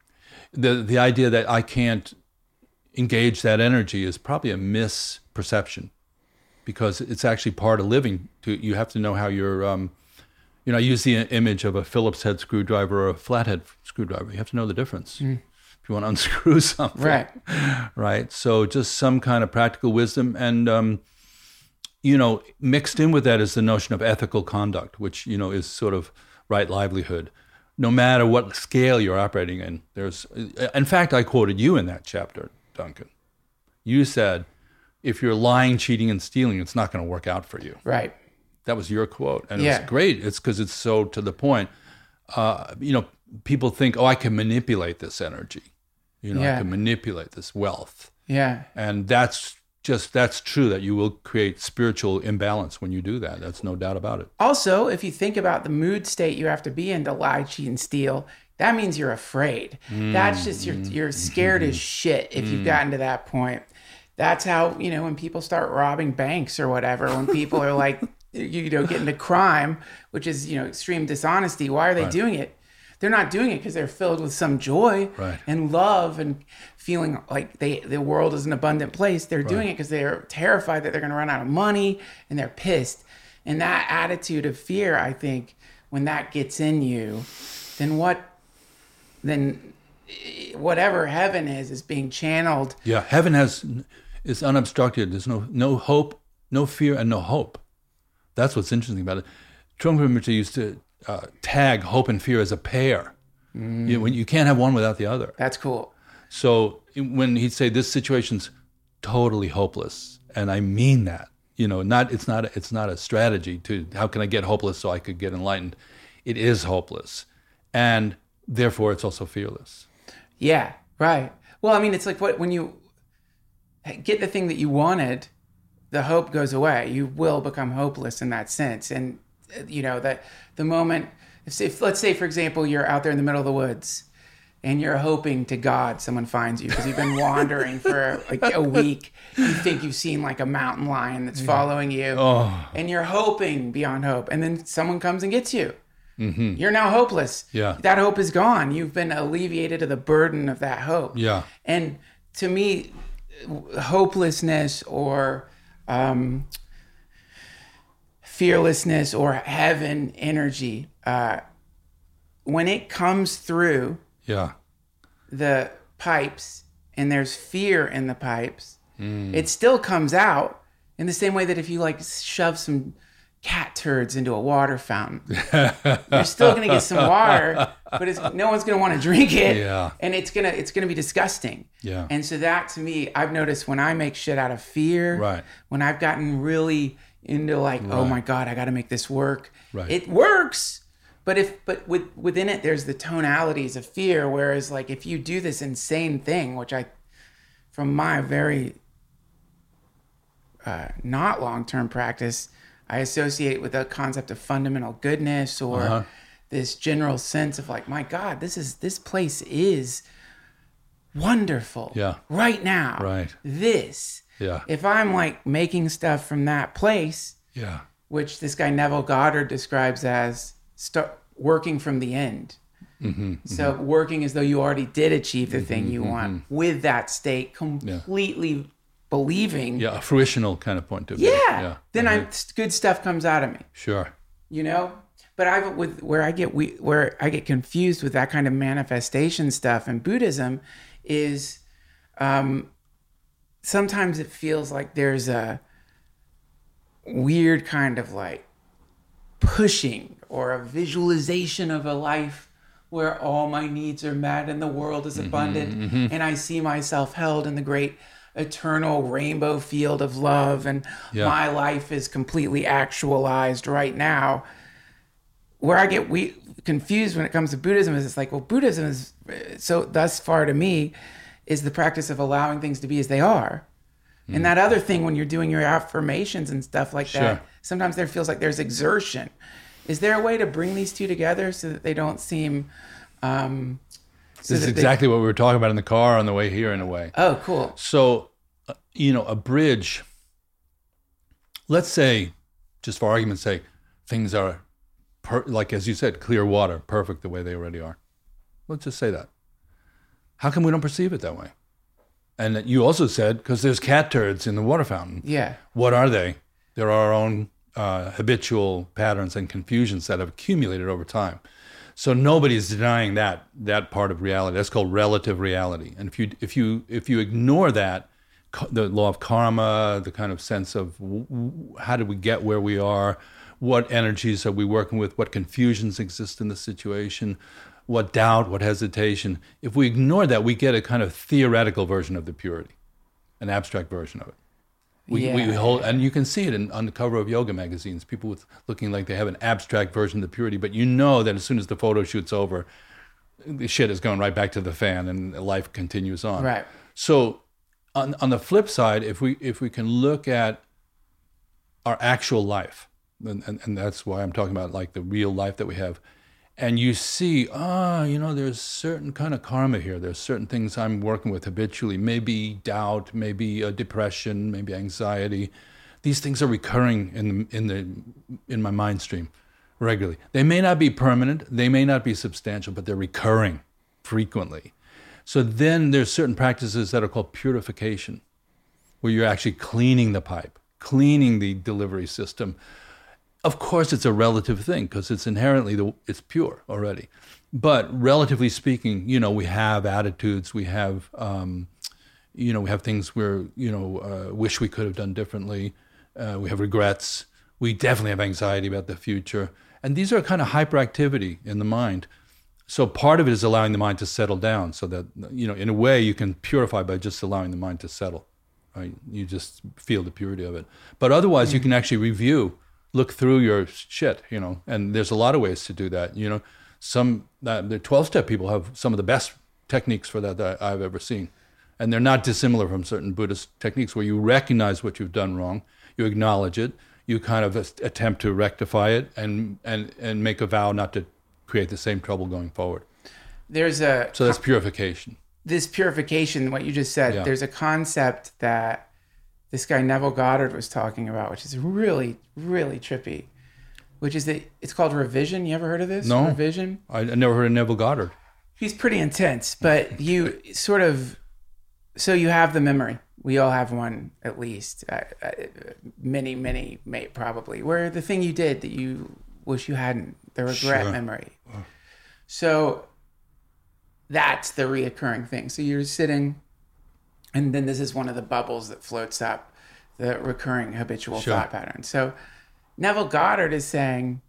the idea that I can't engage that energy is probably a misperception, because it's actually part of living. To you have to know how you're um, You know, I use the image of a Phillips head screwdriver or a flathead screwdriver. You have to know the difference mm. if you want to unscrew something. Right. Right. So just some kind of practical wisdom. And, um, you know, mixed in with that is the notion of ethical conduct, which, you know, is sort of right livelihood. No matter what scale you're operating in, there's, in fact, I quoted you in that chapter, Duncan. You said, if you're lying, cheating, and stealing, it's not going to work out for you. Right. That was your quote. And yeah. it was great. It's because it's so to the point. Uh, you know, people think, oh, I can manipulate this energy. You know, yeah. I can manipulate this wealth. Yeah. And that's just, that's true, that you will create spiritual imbalance when you do that. That's no doubt about it. Also, if you think about the mood state you have to be in to lie, cheat, and steal, that means you're afraid. Mm. That's just, you're, you're scared mm-hmm. as shit if mm. you've gotten to that point. That's how, you know, when people start robbing banks or whatever, when people are like, you know, get into crime, which is, you know, extreme dishonesty. Why are they right. doing it? They're not doing it because they're filled with some joy right. and love and feeling like they the world is an abundant place. They're right. doing it because they're terrified that they're going to run out of money, and they're pissed. And that attitude of fear, I think, when that gets in you, then what, then whatever heaven is, is being channeled. Yeah, heaven has is unobstructed. There's no no hope, no fear, and no hope. That's what's interesting about it. Trungpa used to uh, tag hope and fear as a pair. Mm. You, when you can't have one without the other. That's cool. So when he'd say this situation's totally hopeless, and I mean that, you know, not it's not it's not a strategy to how can I get hopeless so I could get enlightened. It is hopeless, and therefore it's also fearless. Yeah, right. Well, I mean, it's like what when you get the thing that you wanted, the hope goes away. You will become hopeless in that sense. And, you know, that the moment, if, if let's say, for example, you're out there in the middle of the woods and you're hoping to God someone finds you because you've been wandering for like a week. You think you've seen like a mountain lion that's following you. Oh. And you're hoping beyond hope. And then someone comes and gets you. Mm-hmm. You're now hopeless. Yeah. That hope is gone. You've been alleviated of the burden of that hope. Yeah. And to me, hopelessness or um, fearlessness or heaven energy uh, when it comes through Yeah. the pipes and there's fear in the pipes, mm. it still comes out in the same way that if you like shove some cat turds into a water fountain, you're still going to get some water, but it's, no one's going to want to drink it. Yeah. And it's going to, it's going to be disgusting. Yeah. And so that to me, I've noticed when I make shit out of fear, right. when I've gotten really into like, right. oh my God, I got to make this work. Right. It works. But if, but with, within it, there's the tonalities of fear. Whereas like, if you do this insane thing, which I, from my very uh, not long-term practice, I associate it with the concept of fundamental goodness or uh-huh. this general sense of like, my God, this is, this place is wonderful. Yeah. Right now. Right. This. Yeah. If I'm like making stuff from that place, yeah. which this guy Neville Goddard describes as start working from the end. Mm-hmm, so mm-hmm. working as though you already did achieve the mm-hmm, thing you mm-hmm. want with that state completely yeah. believing. Yeah, a fruitional kind of point of yeah. view. Yeah. Then I, good stuff comes out of me. Sure. You know? But I with where I get we where I get confused with that kind of manifestation stuff in Buddhism is um, sometimes it feels like there's a weird kind of like pushing or a visualization of a life where all my needs are met and the world is abundant mm-hmm, mm-hmm. and I see myself held in the great eternal rainbow field of love and yeah. my life is completely actualized right now. Where I get we confused when it comes to Buddhism is it's like, well, Buddhism is so thus far to me is the practice of allowing things to be as they are. Mm. And that other thing when you're doing your affirmations and stuff like sure. that, sometimes there feels like there's exertion. Is there a way to bring these two together so that they don't seem... Um, so this is they, exactly what we were talking about in the car on the way here in a way. Oh, cool. So, uh, you know, a bridge, let's say, just for argument's sake, things are, per, like as you said, clear water, perfect the way they already are. Let's just say that. How come we don't perceive it that way? And you also said, because there's cat turds in the water fountain. Yeah. What are they? They're our own uh, habitual patterns and confusions that have accumulated over time. So nobody's denying that that part of reality. That's called relative reality. And if you if you if you ignore that, the law of karma, the kind of sense of how did we get where we are, what energies are we working with, what confusions exist in the situation, what doubt, what hesitation. If we ignore that, we get a kind of theoretical version of the purity, an abstract version of it. We, yeah. we hold, and you can see it in, on the cover of yoga magazines, people with looking like they have an abstract version of the purity, but you know that as soon as the photo shoot's over, the shit is going right back to the fan and life continues on. Right. So on on the flip side, if we if we can look at our actual life, and, and, and that's why I'm talking about like the real life that we have, and you see, ah, you know, there's certain kind of karma here. There's certain things I'm working with habitually, maybe doubt, maybe a depression, maybe anxiety. These things are recurring in the, in the in my mind stream regularly. They may not be permanent, they may not be substantial, but they're recurring frequently. So then there's certain practices that are called purification, where you're actually cleaning the pipe, cleaning the delivery system. Of course, it's a relative thing because it's inherently, the, it's pure already. But relatively speaking, you know, we have attitudes, we have, um, you know, we have things where, you know, uh, wish we could have done differently. Uh, we have regrets. We definitely have anxiety about the future. And these are kind of hyperactivity in the mind. So part of it is allowing the mind to settle down so that, you know, in a way you can purify by just allowing the mind to settle, right? You just feel the purity of it. But otherwise, mm-hmm. you can actually review, look through your shit, you know, and there's a lot of ways to do that. You know, some, uh, the twelve-step people have some of the best techniques for that that I've ever seen. And they're not dissimilar from certain Buddhist techniques where you recognize what you've done wrong, you acknowledge it, you kind of attempt to rectify it and, and, and make a vow not to create the same trouble going forward. There's a... So that's purification. This purification, what you just said, yeah. there's a concept that this guy Neville Goddard was talking about, which is really, really trippy, which is that it's called revision. You ever heard of this? No. Revision? I, I never heard of Neville Goddard. He's pretty intense, but you sort of, so you have the memory. We all have one, at least. Uh, uh, many, many, may probably. Where the thing you did that you wish you hadn't, the regret Sure. memory. So that's the reoccurring thing. So you're sitting, and then this is one of the bubbles that floats up, the recurring habitual Sure. thought pattern. So Neville Goddard is saying,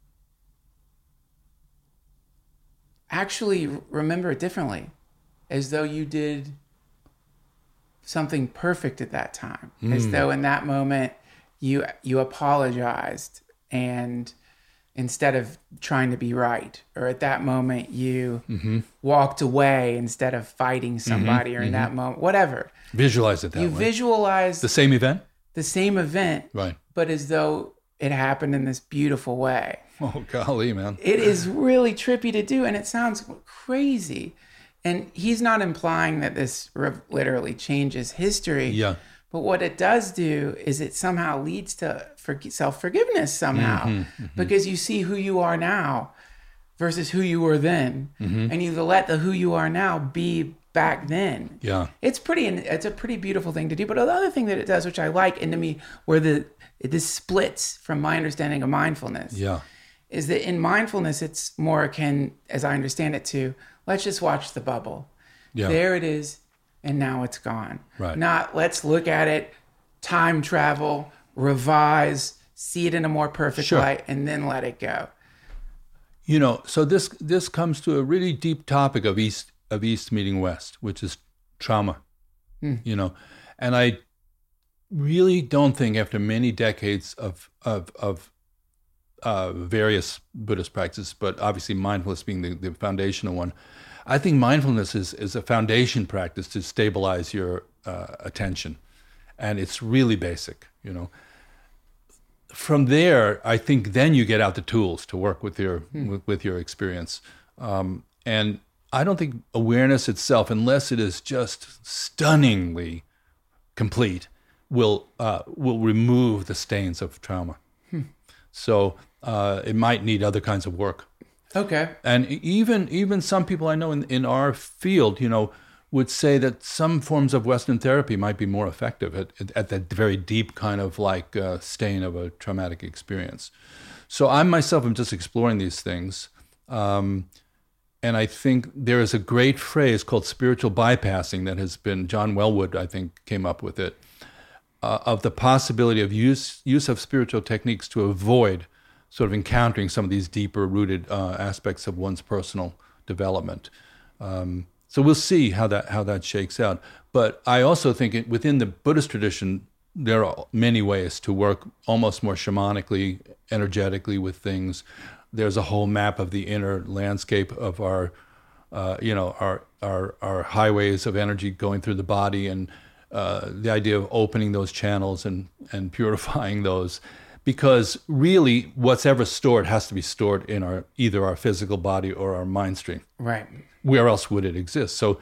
actually remember it differently, as though you did something perfect at that time, as though in that moment you you apologized, and instead of trying to be right, or at that moment you Mm-hmm. walked away instead of fighting somebody, or in that moment, whatever. Visualize it that You way. visualize The same event? the same event, Right. but as though it happened in this beautiful way. Oh, golly, man. It is really trippy to do, and it sounds crazy. And he's not implying that this re- literally changes history. Yeah. But what it does do is it somehow leads to for- self-forgiveness somehow, Mm-hmm, because you see who you are now versus who you were then, Mm-hmm. and you let the who you are now be back then. Yeah. It's pretty. It's a pretty beautiful thing to do. But the other thing that it does, which I like, and to me, where the this splits from my understanding of mindfulness, Yeah. is that in mindfulness, it's more akin, as I understand it, to let's just watch the bubble. Yeah. There it is, and now it's gone. Right. Not let's look at it, time travel, revise, see it in a more perfect Sure. light, and then let it go. You know, so this this comes to a really deep topic of East of East meeting West, which is trauma. You know, and I really don't think after many decades of of of uh, various Buddhist practices, but obviously mindfulness being the, the foundational one, I think mindfulness is is a foundation practice to stabilize your uh, attention, and it's really basic. You know. From there, I think then you get out the tools to work with your with, with your experience, um, and I don't think awareness itself, unless it is just stunningly complete, will uh, will remove the stains of trauma. So uh, it might need other kinds of work, Okay. and even even some people I know in in our field, you know, would say that some forms of Western therapy might be more effective at, at, at that very deep kind of like uh, stain of a traumatic experience. So I myself am just exploring these things. Um, and I think there is a great phrase called spiritual bypassing that has been, John Wellwood, I think, came up with it, uh, of the possibility of use, use of spiritual techniques to avoid sort of encountering some of these deeper rooted uh, aspects of one's personal development. Um, So we'll see how that how that shakes out. But I also think it, within the Buddhist tradition, there are many ways to work almost more shamanically, energetically with things. There's a whole map of the inner landscape of our, uh, you know, our our our highways of energy going through the body, and uh, the idea of opening those channels and and purifying those. Because really, what's ever stored has to be stored in our either our physical body or our mind stream. Right. Where else would it exist? So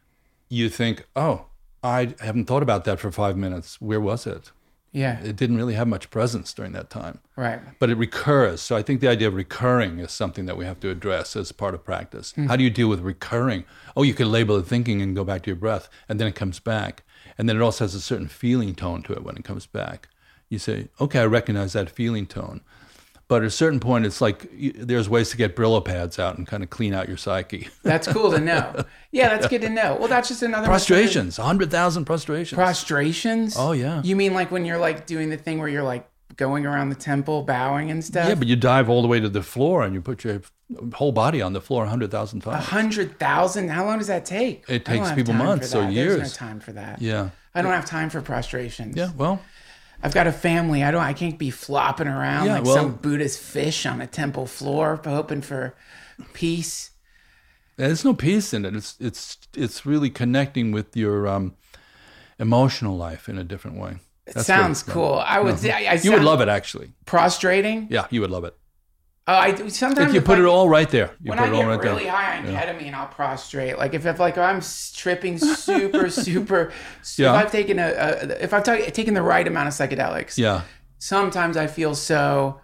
you think, oh, I haven't thought about that for five minutes. Where was it? Yeah. It didn't really have much presence during that time. Right. But it recurs. So I think the idea of recurring is something that we have to address as part of practice. How do you deal with recurring? Oh, you can label it thinking and go back to your breath, and then it comes back. And then it also has a certain feeling tone to it when it comes back. You say, okay, I recognize that feeling tone. But at a certain point, it's like you- there's ways to get Brillo pads out and kind of clean out your psyche. That's cool to know. Yeah, that's good to know. Well, that's just another Prostrations, one hundred thousand prostrations. Prostrations? Oh, yeah. You mean like when you're like doing the thing where you're like going around the temple, bowing and stuff? Yeah, but you dive all the way to the floor and you put your whole body on the floor one hundred thousand A times. hundred thousand? How long does that take? It I don't takes have people time for months or that. years. There's no time for that. Yeah. I don't have time for prostrations. Yeah, well, I've got a family. I don't. I can't be flopping around Yeah, like well- some Buddhist fish on a temple floor, hoping for peace. there's no peace in it. It's it's it's really connecting with your um, emotional life in a different way. It That's sounds what- cool. I would. I, I You would sound love it, actually. Prostrating. Yeah, you would love it. Oh, I do. Sometimes If you if put I- it all right there. You when put I it all get right really there. high on ketamine, I'll prostrate. Like if, if like I'm s- tripping super super. Yeah. If I've taken a, a if I've ta- taken the right amount of psychedelics. Yeah. Sometimes I feel so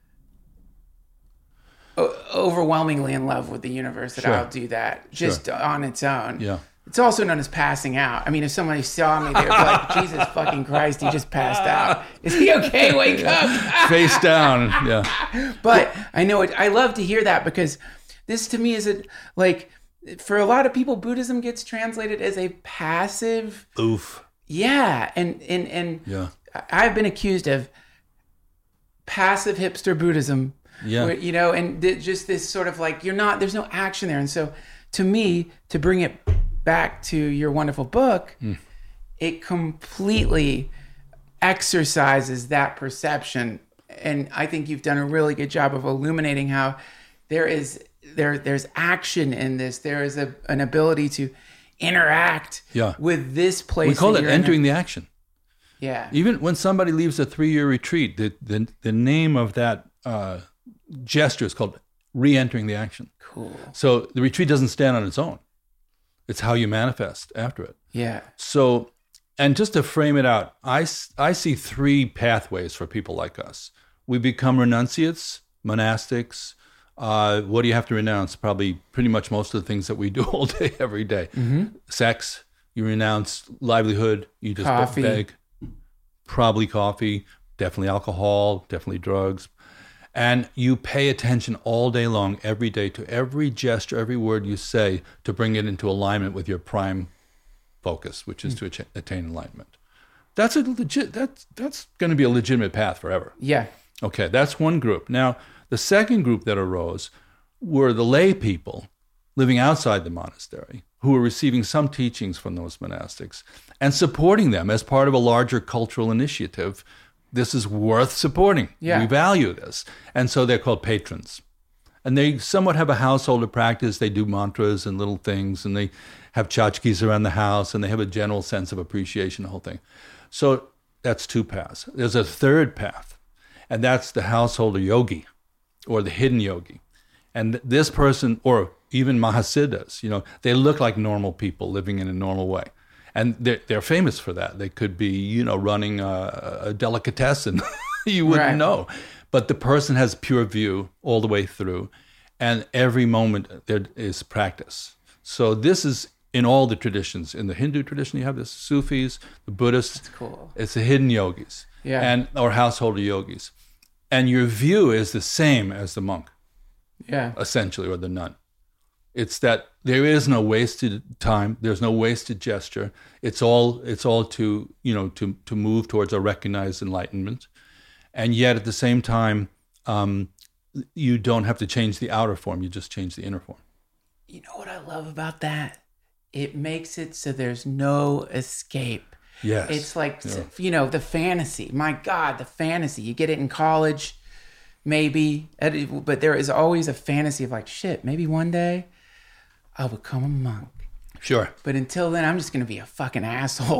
o- overwhelmingly in love with the universe that Sure. I'll do that just on its own. Yeah. It's also known as passing out. I mean, if somebody saw me, they'd be like, Jesus fucking Christ, he just passed out. Is he okay? Wake up. Face down. Yeah. But I know it. I love to hear that because this to me is a, like, for a lot of people, Buddhism gets translated as a passive. Oof. Yeah. And, and, and Yeah. I've been accused of passive hipster Buddhism. Yeah. Where, you know, and th- just this sort of like, you're not, there's no action there. And so to me, to bring it back to your wonderful book, mm. it completely exercises that perception. And I think you've done a really good job of illuminating how there is there there's action in this. There is a, an ability to interact yeah. with this place. We call it entering in. the action. Yeah. Even when somebody leaves a three-year retreat, the the, the name of that uh, gesture is called re-entering the action. Cool. So the retreat doesn't stand on its own. It's how you manifest after it. Yeah. So, and just to frame it out, I, I see three pathways for people like us. We become renunciates, monastics. Uh, what do you have to renounce? Probably pretty much most of the things that we do all day, every day. Mm-hmm. Sex, you renounce livelihood, you just coffee. beg. Probably coffee, definitely alcohol, definitely drugs. And you pay attention all day long, every day, to every gesture, every word you say to bring it into alignment with your prime focus, which is mm. to attain enlightenment. That's a legit. That's that's going to be a legitimate path forever. Yeah. Okay, that's one group. Now, the second group that arose were the lay people living outside the monastery who were receiving some teachings from those monastics and supporting them as part of a larger cultural initiative. This is worth supporting. Yeah. We value this. And so they're called patrons. And they somewhat have a household practice. They do mantras and little things, and they have tchotchkes around the house, and they have a general sense of appreciation, the whole thing. So that's two paths. There's a third path, and that's the householder yogi or the hidden yogi. And this person, or even Mahasiddhas, you know, they look like normal people living in a normal way. And they're, they're famous for that. They could be, you know, running a, a delicatessen. You wouldn't right. know. But the person has pure view all the way through. And every moment there is practice. So this is in all the traditions. In the Hindu tradition, you have the Sufis, the Buddhists. That's cool. It's the hidden yogis. Yeah. And or householder yogis. And your view is the same as the monk. Yeah. Essentially, or the nun. It's that there is no wasted time. There's no wasted gesture. It's all it's all to, you know, to to move towards a recognized enlightenment. And yet at the same time, um, you don't have to change the outer form. You just change the inner form. You know what I love about that? It makes it so there's no escape. Yes. It's like, Yeah. you know, the fantasy. My God, the fantasy. You get it in college, maybe. But there is always a fantasy of like, shit, maybe one day I'll become a monk. Sure. But until then, I'm just going to be a fucking asshole.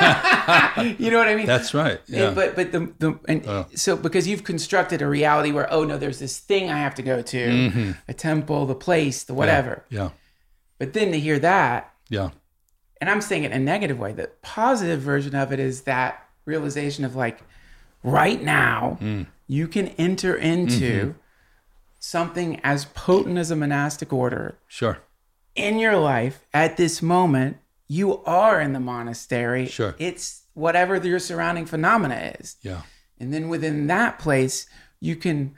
You know what I mean? That's right. Yeah. And, but but the, the and Oh. so because you've constructed a reality where, oh no, there's this thing I have to go to, Mm-hmm. a temple, the place, the whatever. Yeah. But then to hear that, Yeah. and I'm saying it in a negative way, the positive version of it is that realization of like, right now, Mm. you can enter into Mm-hmm. something as potent as a monastic order Sure. in your life at this moment. You are in the monastery. Sure. It's whatever your surrounding phenomena is. Yeah. And then within that place, you can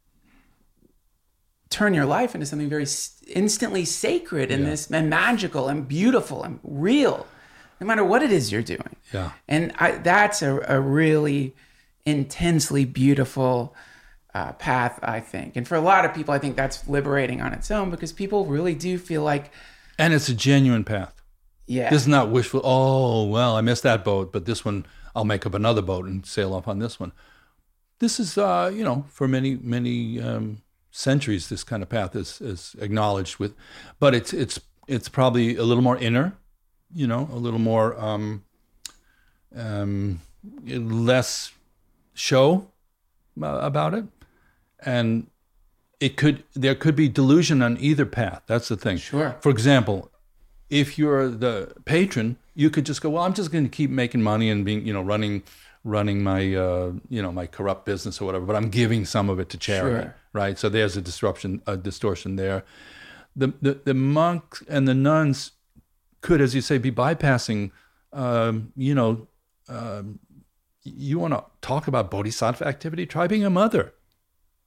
turn your life into something very s- instantly sacred and Yeah. this and magical and beautiful and real, no matter what it is you're doing. Yeah. And I, that's a, a really intensely beautiful uh, path, I think. And for a lot of people, I think that's liberating on its own because people really do feel like, And it's a genuine path. yeah, This is not wishful, oh, well, I missed that boat, but this one, I'll make up another boat and sail off on this one. This is, uh, you know, for many, many um, centuries, this kind of path is, is acknowledged with, but it's it's it's probably a little more inner, you know, a little more, um, um, less show uh, about it. And it could, there could be delusion on either path. That's the thing. Sure. For example, if you're the patron, you could just go, well, I'm just going to keep making money and being, you know, running, running my, uh, you know, my corrupt business or whatever, but I'm giving some of it to charity, Sure. right? So there's a disruption, a distortion there. The, the, the monks and the nuns could, as you say, be bypassing, um, you know, um, you want to talk about bodhisattva activity? Try being a mother.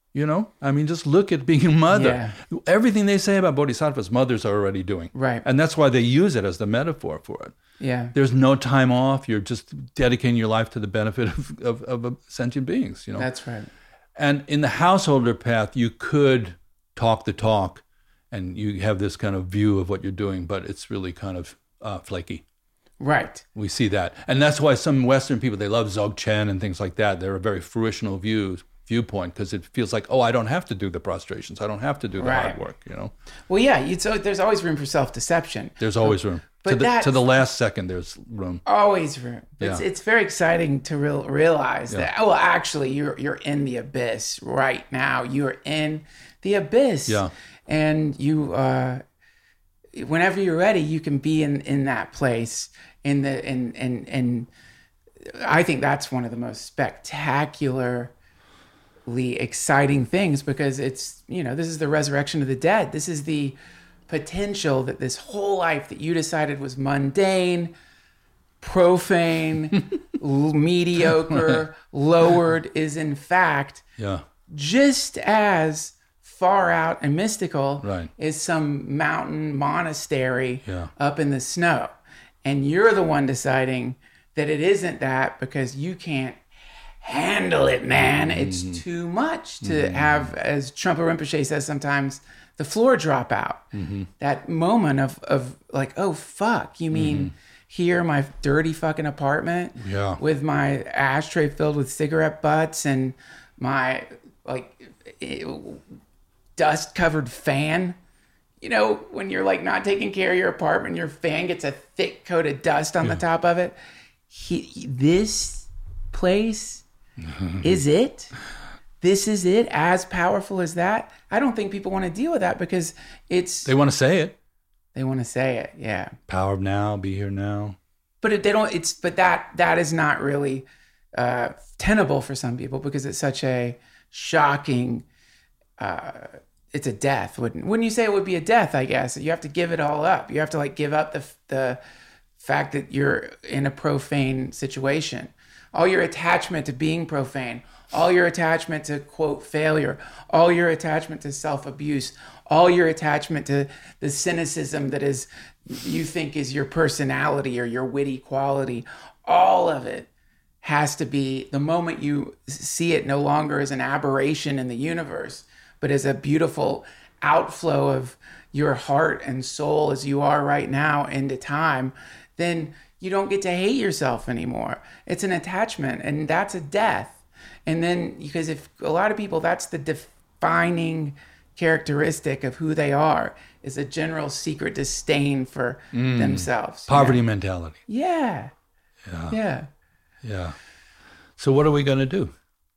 You know, I mean, just look at being a mother. Yeah. Everything they say about bodhisattvas, mothers are already doing. Right. And that's why they use it as the metaphor for it. Yeah. There's no time off. You're just dedicating your life to the benefit of, of, of sentient beings, you know. That's right. And in the householder path, you could talk the talk and you have this kind of view of what you're doing, but it's really kind of uh, flaky. Right. We see that. And that's why some Western people, they love Dzogchen and things like that. They're a very fruitional views. viewpoint because it feels like, oh, I don't have to do the prostrations. I don't have to do the Right. hard work, you know? Well, yeah, you'd, so there's always room for self-deception. There's always room. But to, the, that's- to the last second, there's room. Always room. It's Yeah. it's very exciting to real, realize Yeah. that, oh, actually, you're you're in the abyss right now. You're in the abyss. Yeah. And you, uh, whenever you're ready, you can be in, in that place. In the and and and I think that's one of the most spectacularly exciting things because it's, you know, this is the resurrection of the dead. This is the potential that this whole life that you decided was mundane, profane, l- mediocre, lowered is in fact Yeah. just as far out and mystical Right. as some mountain monastery Yeah. up in the snow. And you're the one deciding that it isn't that because you can't handle it, man. It's too much to have, as Trungpa Rinpoche says sometimes, the floor drop out. That moment of, of like, oh, fuck, you mean here, my dirty fucking apartment Yeah. with my ashtray filled with cigarette butts and my, like, dust-covered fan? You know, when you're like not taking care of your apartment, your fan gets a thick coat of dust on the top of it. He, this place is it. This is it. As powerful as that. I don't think people want to deal with that because it's. They want to say it. They want to say it, yeah. Power of now, be here now. But it, they don't. It's but that that is not really uh, tenable for some people because it's such a shocking. Uh, it's a death. Wouldn't wouldn't you say it would be a death? I guess you have to give it all up. You have to like give up the the fact that you're in a profane situation, all your attachment to being profane, all your attachment to quote failure, all your attachment to self-abuse, all your attachment to the cynicism that is you think is your personality or your witty quality. All of it has to be the moment you see it no longer as an aberration in the universe, but as a beautiful outflow of your heart and soul as you are right now into time, then you don't get to hate yourself anymore. It's an attachment, and that's a death. And then, because if a lot of people, that's the defining characteristic of who they are, is a general secret disdain for themselves. Poverty mentality. Yeah. Yeah. Yeah. Yeah. So what are we going to do?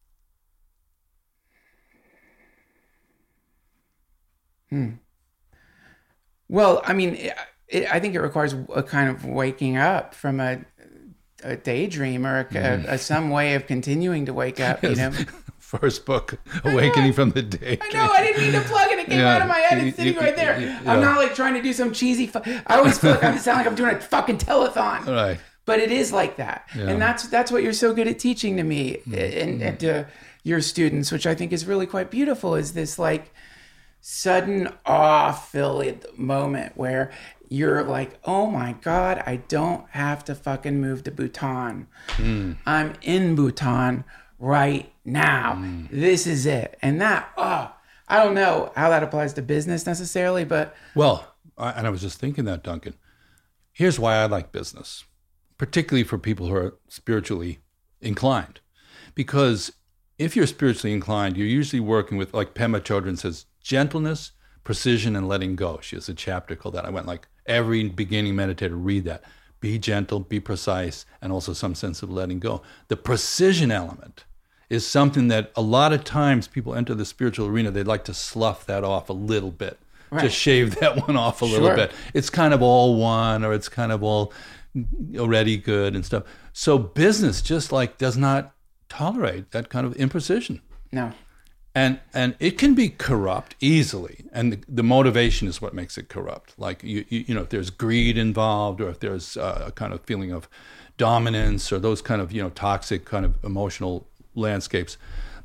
Well, I mean, it, it, I think it requires a kind of waking up from a, a daydream or a, a, a some way of continuing to wake up, you know? First book, Awakening from the Day. I know, I didn't mean to plug it. It came Yeah. out of my head. It's You- sitting you- right there. you- I'm yeah. not like trying to do some cheesy. Fu- I always feel like I sound like I'm doing a fucking telethon. Right. But it is like that, Yeah. and that's that's what you're so good at teaching to me and, and to your students, which I think is really quite beautiful. Is this like sudden awe-filled moment where you're like, oh my God, I don't have to fucking move to Bhutan. I'm in Bhutan right now. This is it. And that, oh, I don't know how that applies to business necessarily, but Well, I, and I was just thinking that, Duncan. Here's why I like business, particularly for people who are spiritually inclined. Because if you're spiritually inclined, you're usually working with, like Pema Chodron says, gentleness, precision, and letting go. She has a chapter called that. I went like every beginning meditator, read that. Be gentle, be precise, and also some sense of letting go. The precision element is something that a lot of times people enter the spiritual arena, they'd like to slough that off a little bit. Right. Just shave that one off a little Sure. bit. It's kind of all one, or it's kind of all already good and stuff. So business just like does not tolerate that kind of imprecision. no. And and it can be corrupt easily, and the, the motivation is what makes it corrupt. Like you, you you know, if there's greed involved, or if there's uh, a kind of feeling of dominance, or those kind of, you know, toxic kind of emotional landscapes.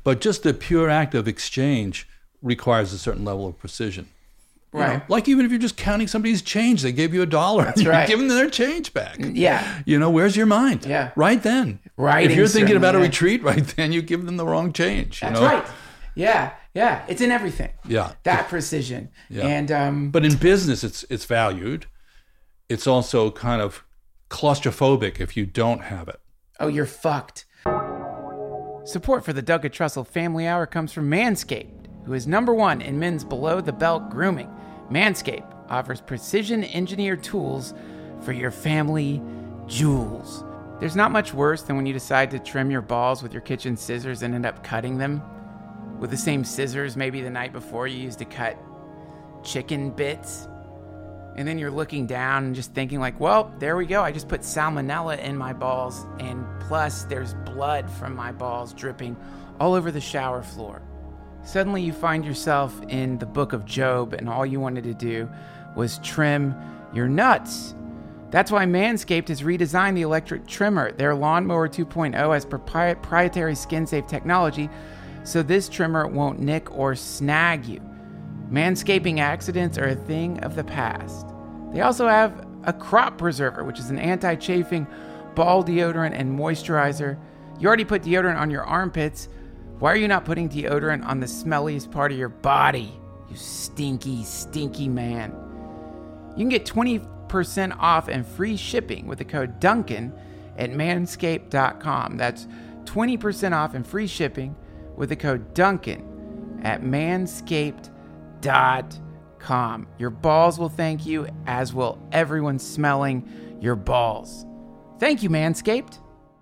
But just the pure act of exchange requires a certain level of precision. You Right. know, like even if you're just counting somebody's change, they gave you a dollar. That's you're right. giving them their change back. Yeah. You know, where's your mind? Yeah. Right then. Writing If you're thinking about a certainly, yeah. retreat, right then, you give them the wrong change. You That's know? right. Yeah. Yeah. It's in everything. Yeah. That precision. Yeah. And um, But in business, it's it's valued. It's also kind of claustrophobic if you don't have it. oh, you're fucked. Support for the Doug Trussell Family Hour comes from Manscaped, who is number one in men's below-the-belt grooming. Manscaped offers precision-engineered tools for your family jewels. There's not much worse than when you decide to trim your balls with your kitchen scissors and end up cutting them with the same scissors maybe the night before you used to cut chicken bits. And then you're looking down and just thinking like, well, there we go. I just put salmonella in my balls, and plus there's blood from my balls dripping all over the shower floor. Suddenly you find yourself in the book of Job, and all you wanted to do was trim your nuts. That's why Manscaped has redesigned the electric trimmer. Their Lawnmower two point oh has proprietary skin-safe technology, so this trimmer won't nick or snag you. Manscaping accidents are a thing of the past. They also have a crop preserver, which is an anti-chafing ball deodorant and moisturizer. You already put deodorant on your armpits. Why are you not putting deodorant on the smelliest part of your body? You stinky, stinky man. You can get twenty percent off and free shipping with the code Duncan at manscaped dot com. That's twenty percent off and free shipping with the code Duncan at manscaped dot com. Your balls will thank you, as will everyone smelling your balls. Thank you, Manscaped.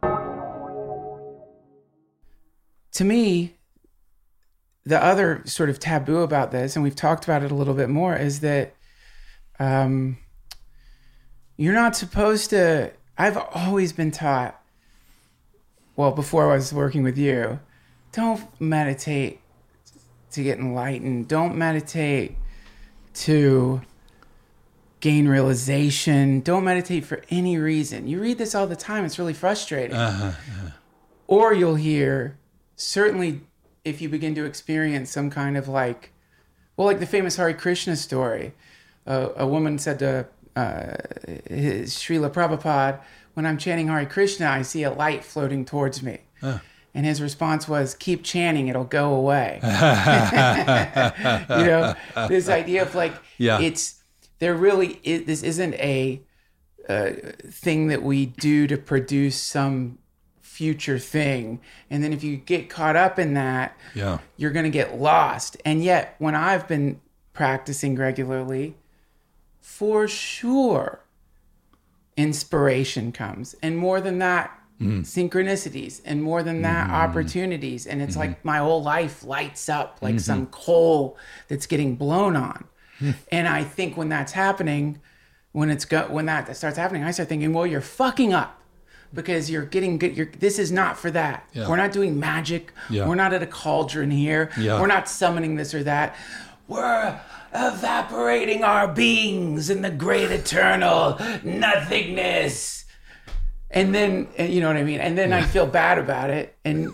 To me, the other sort of taboo about this, and we've talked about it a little bit more, is that um, you're not supposed to. I've always been taught, well, before I was working with you, don't meditate to get enlightened. Don't meditate to gain realization. Don't meditate for any reason. You read this all the time. It's really frustrating. Uh-huh, uh-huh. Or you'll hear, certainly if you begin to experience some kind of like, well, like the famous Hare Krishna story. Uh, a woman said to uh, his, Srila Prabhupada, when I'm chanting Hare Krishna, I see a light floating towards me. Uh. And his response was, keep chanting, it'll go away. You know, this idea of like, yeah. it's, there really, is, this isn't a uh, thing that we do to produce some future thing. And then if you get caught up in that, yeah. you're going to get lost. And yet, when I've been practicing regularly, for sure, inspiration comes. And more than that, Mm. synchronicities, and more than that, mm. opportunities. And it's mm-hmm. like my whole life lights up like mm-hmm. some coal that's getting blown on. Mm. And I think when that's happening, when it's go- when that starts happening, I start thinking, well, you're fucking up because you're getting good. You're, this is not for that. Yeah. We're not doing magic. Yeah. We're not at a cauldron here. Yeah. We're not summoning this or that. We're evaporating our beings in the great eternal nothingness. And then, you know what I mean? And then yeah. I feel bad about it. And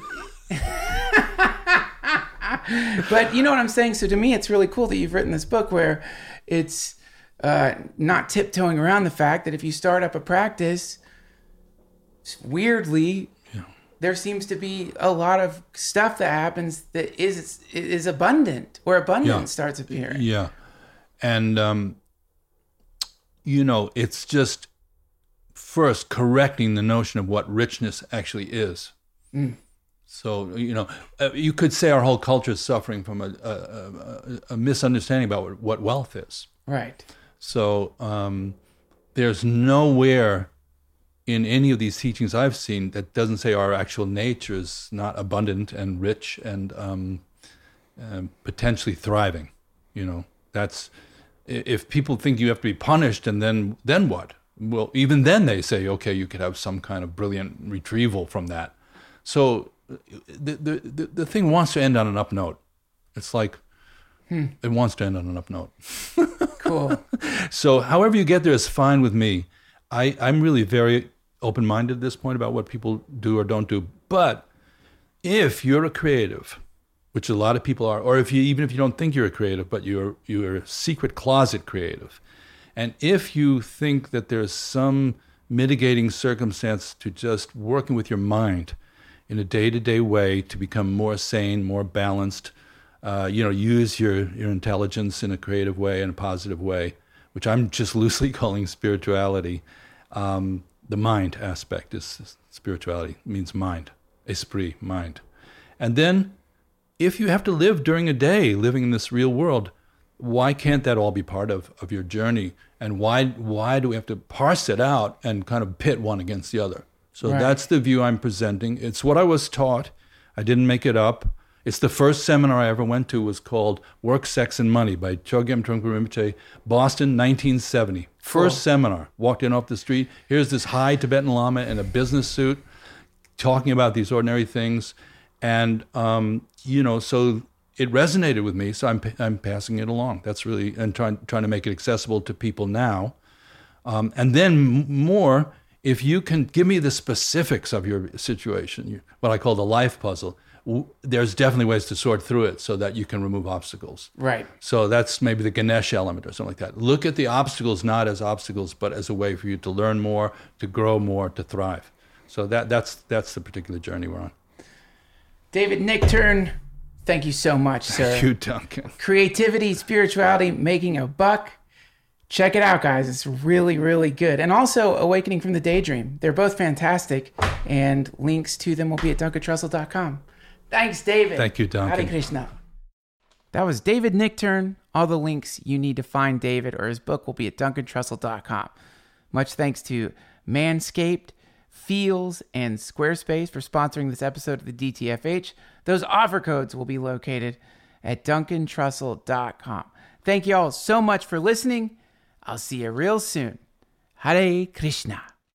but you know what I'm saying? So to me, it's really cool that you've written this book where it's uh, not tiptoeing around the fact that if you start up a practice, weirdly, yeah. there seems to be a lot of stuff that happens that is is abundant, or abundance yeah. starts appearing. Yeah. And, um, you know, it's just, first, correcting the notion of what richness actually is. Mm. So, you know, uh, you could say our whole culture is suffering from a, a, a, a misunderstanding about what, what wealth is. Right. So um, there's nowhere in any of these teachings I've seen that doesn't say our actual nature is not abundant and rich and um, um, potentially thriving. You know, that's, if people think you have to be punished, and then then what? Well, even then they say, okay, you could have some kind of brilliant retrieval from that. So the the the, the thing wants to end on an up note. It's like, hmm. it wants to end on an up note. Cool. So however you get there is fine with me. I, I'm really very open-minded at this point about what people do or don't do. But if you're a creative which a lot of people are, or if you even if you don't think you're a creative, but you're you're a secret closet creative. And if you think that there's some mitigating circumstance to just working with your mind in a day-to-day way to become more sane, more balanced, uh, you know, use your, your intelligence in a creative way, in a positive way, which I'm just loosely calling spirituality. Um, the mind aspect is spirituality, it means mind, esprit, mind. And then if you have to live during a day, living in this real world, why can't that all be part of, of your journey? And why why do we have to parse it out and kind of pit one against the other? So Right. that's the view I'm presenting. It's what I was taught. I didn't make it up. It's the first seminar I ever went to was called Work, Sex, and Money by Chogyam Trungpa Rinpoche, Boston, nineteen seventy. First Cool. seminar. Walked in off the street. Here's this high Tibetan Lama in a business suit talking about these ordinary things. And, um, you know, so it resonated with me, so I'm I'm passing it along. That's really, and trying trying to make it accessible to people now. Um, and then m- more, if you can give me the specifics of your situation, you, what I call the life puzzle, w- there's definitely ways to sort through it so that you can remove obstacles. Right. So that's maybe the Ganesh element or something like that. Look at the obstacles not as obstacles, but as a way for you to learn more, to grow more, to thrive. So that that's that's the particular journey we're on. David Nichtern, thank you so much, sir. Thank you, Duncan. Creativity, Spirituality, Making a Buck. Check it out, guys. It's really, really good. And also Awakening from the Daydream. They're both fantastic. And links to them will be at duncan trussell dot com. Thanks, David. Thank you, Duncan. Hare Krishna. That was David Nichtern. All the links you need to find David or his book will be at duncan trussell dot com. Much thanks to Manscaped, Feels, and Squarespace for sponsoring this episode of the D T F H. Those offer codes will be located at duncan trussell dot com. Thank you all so much for listening. I'll see you real soon. Hare Krishna.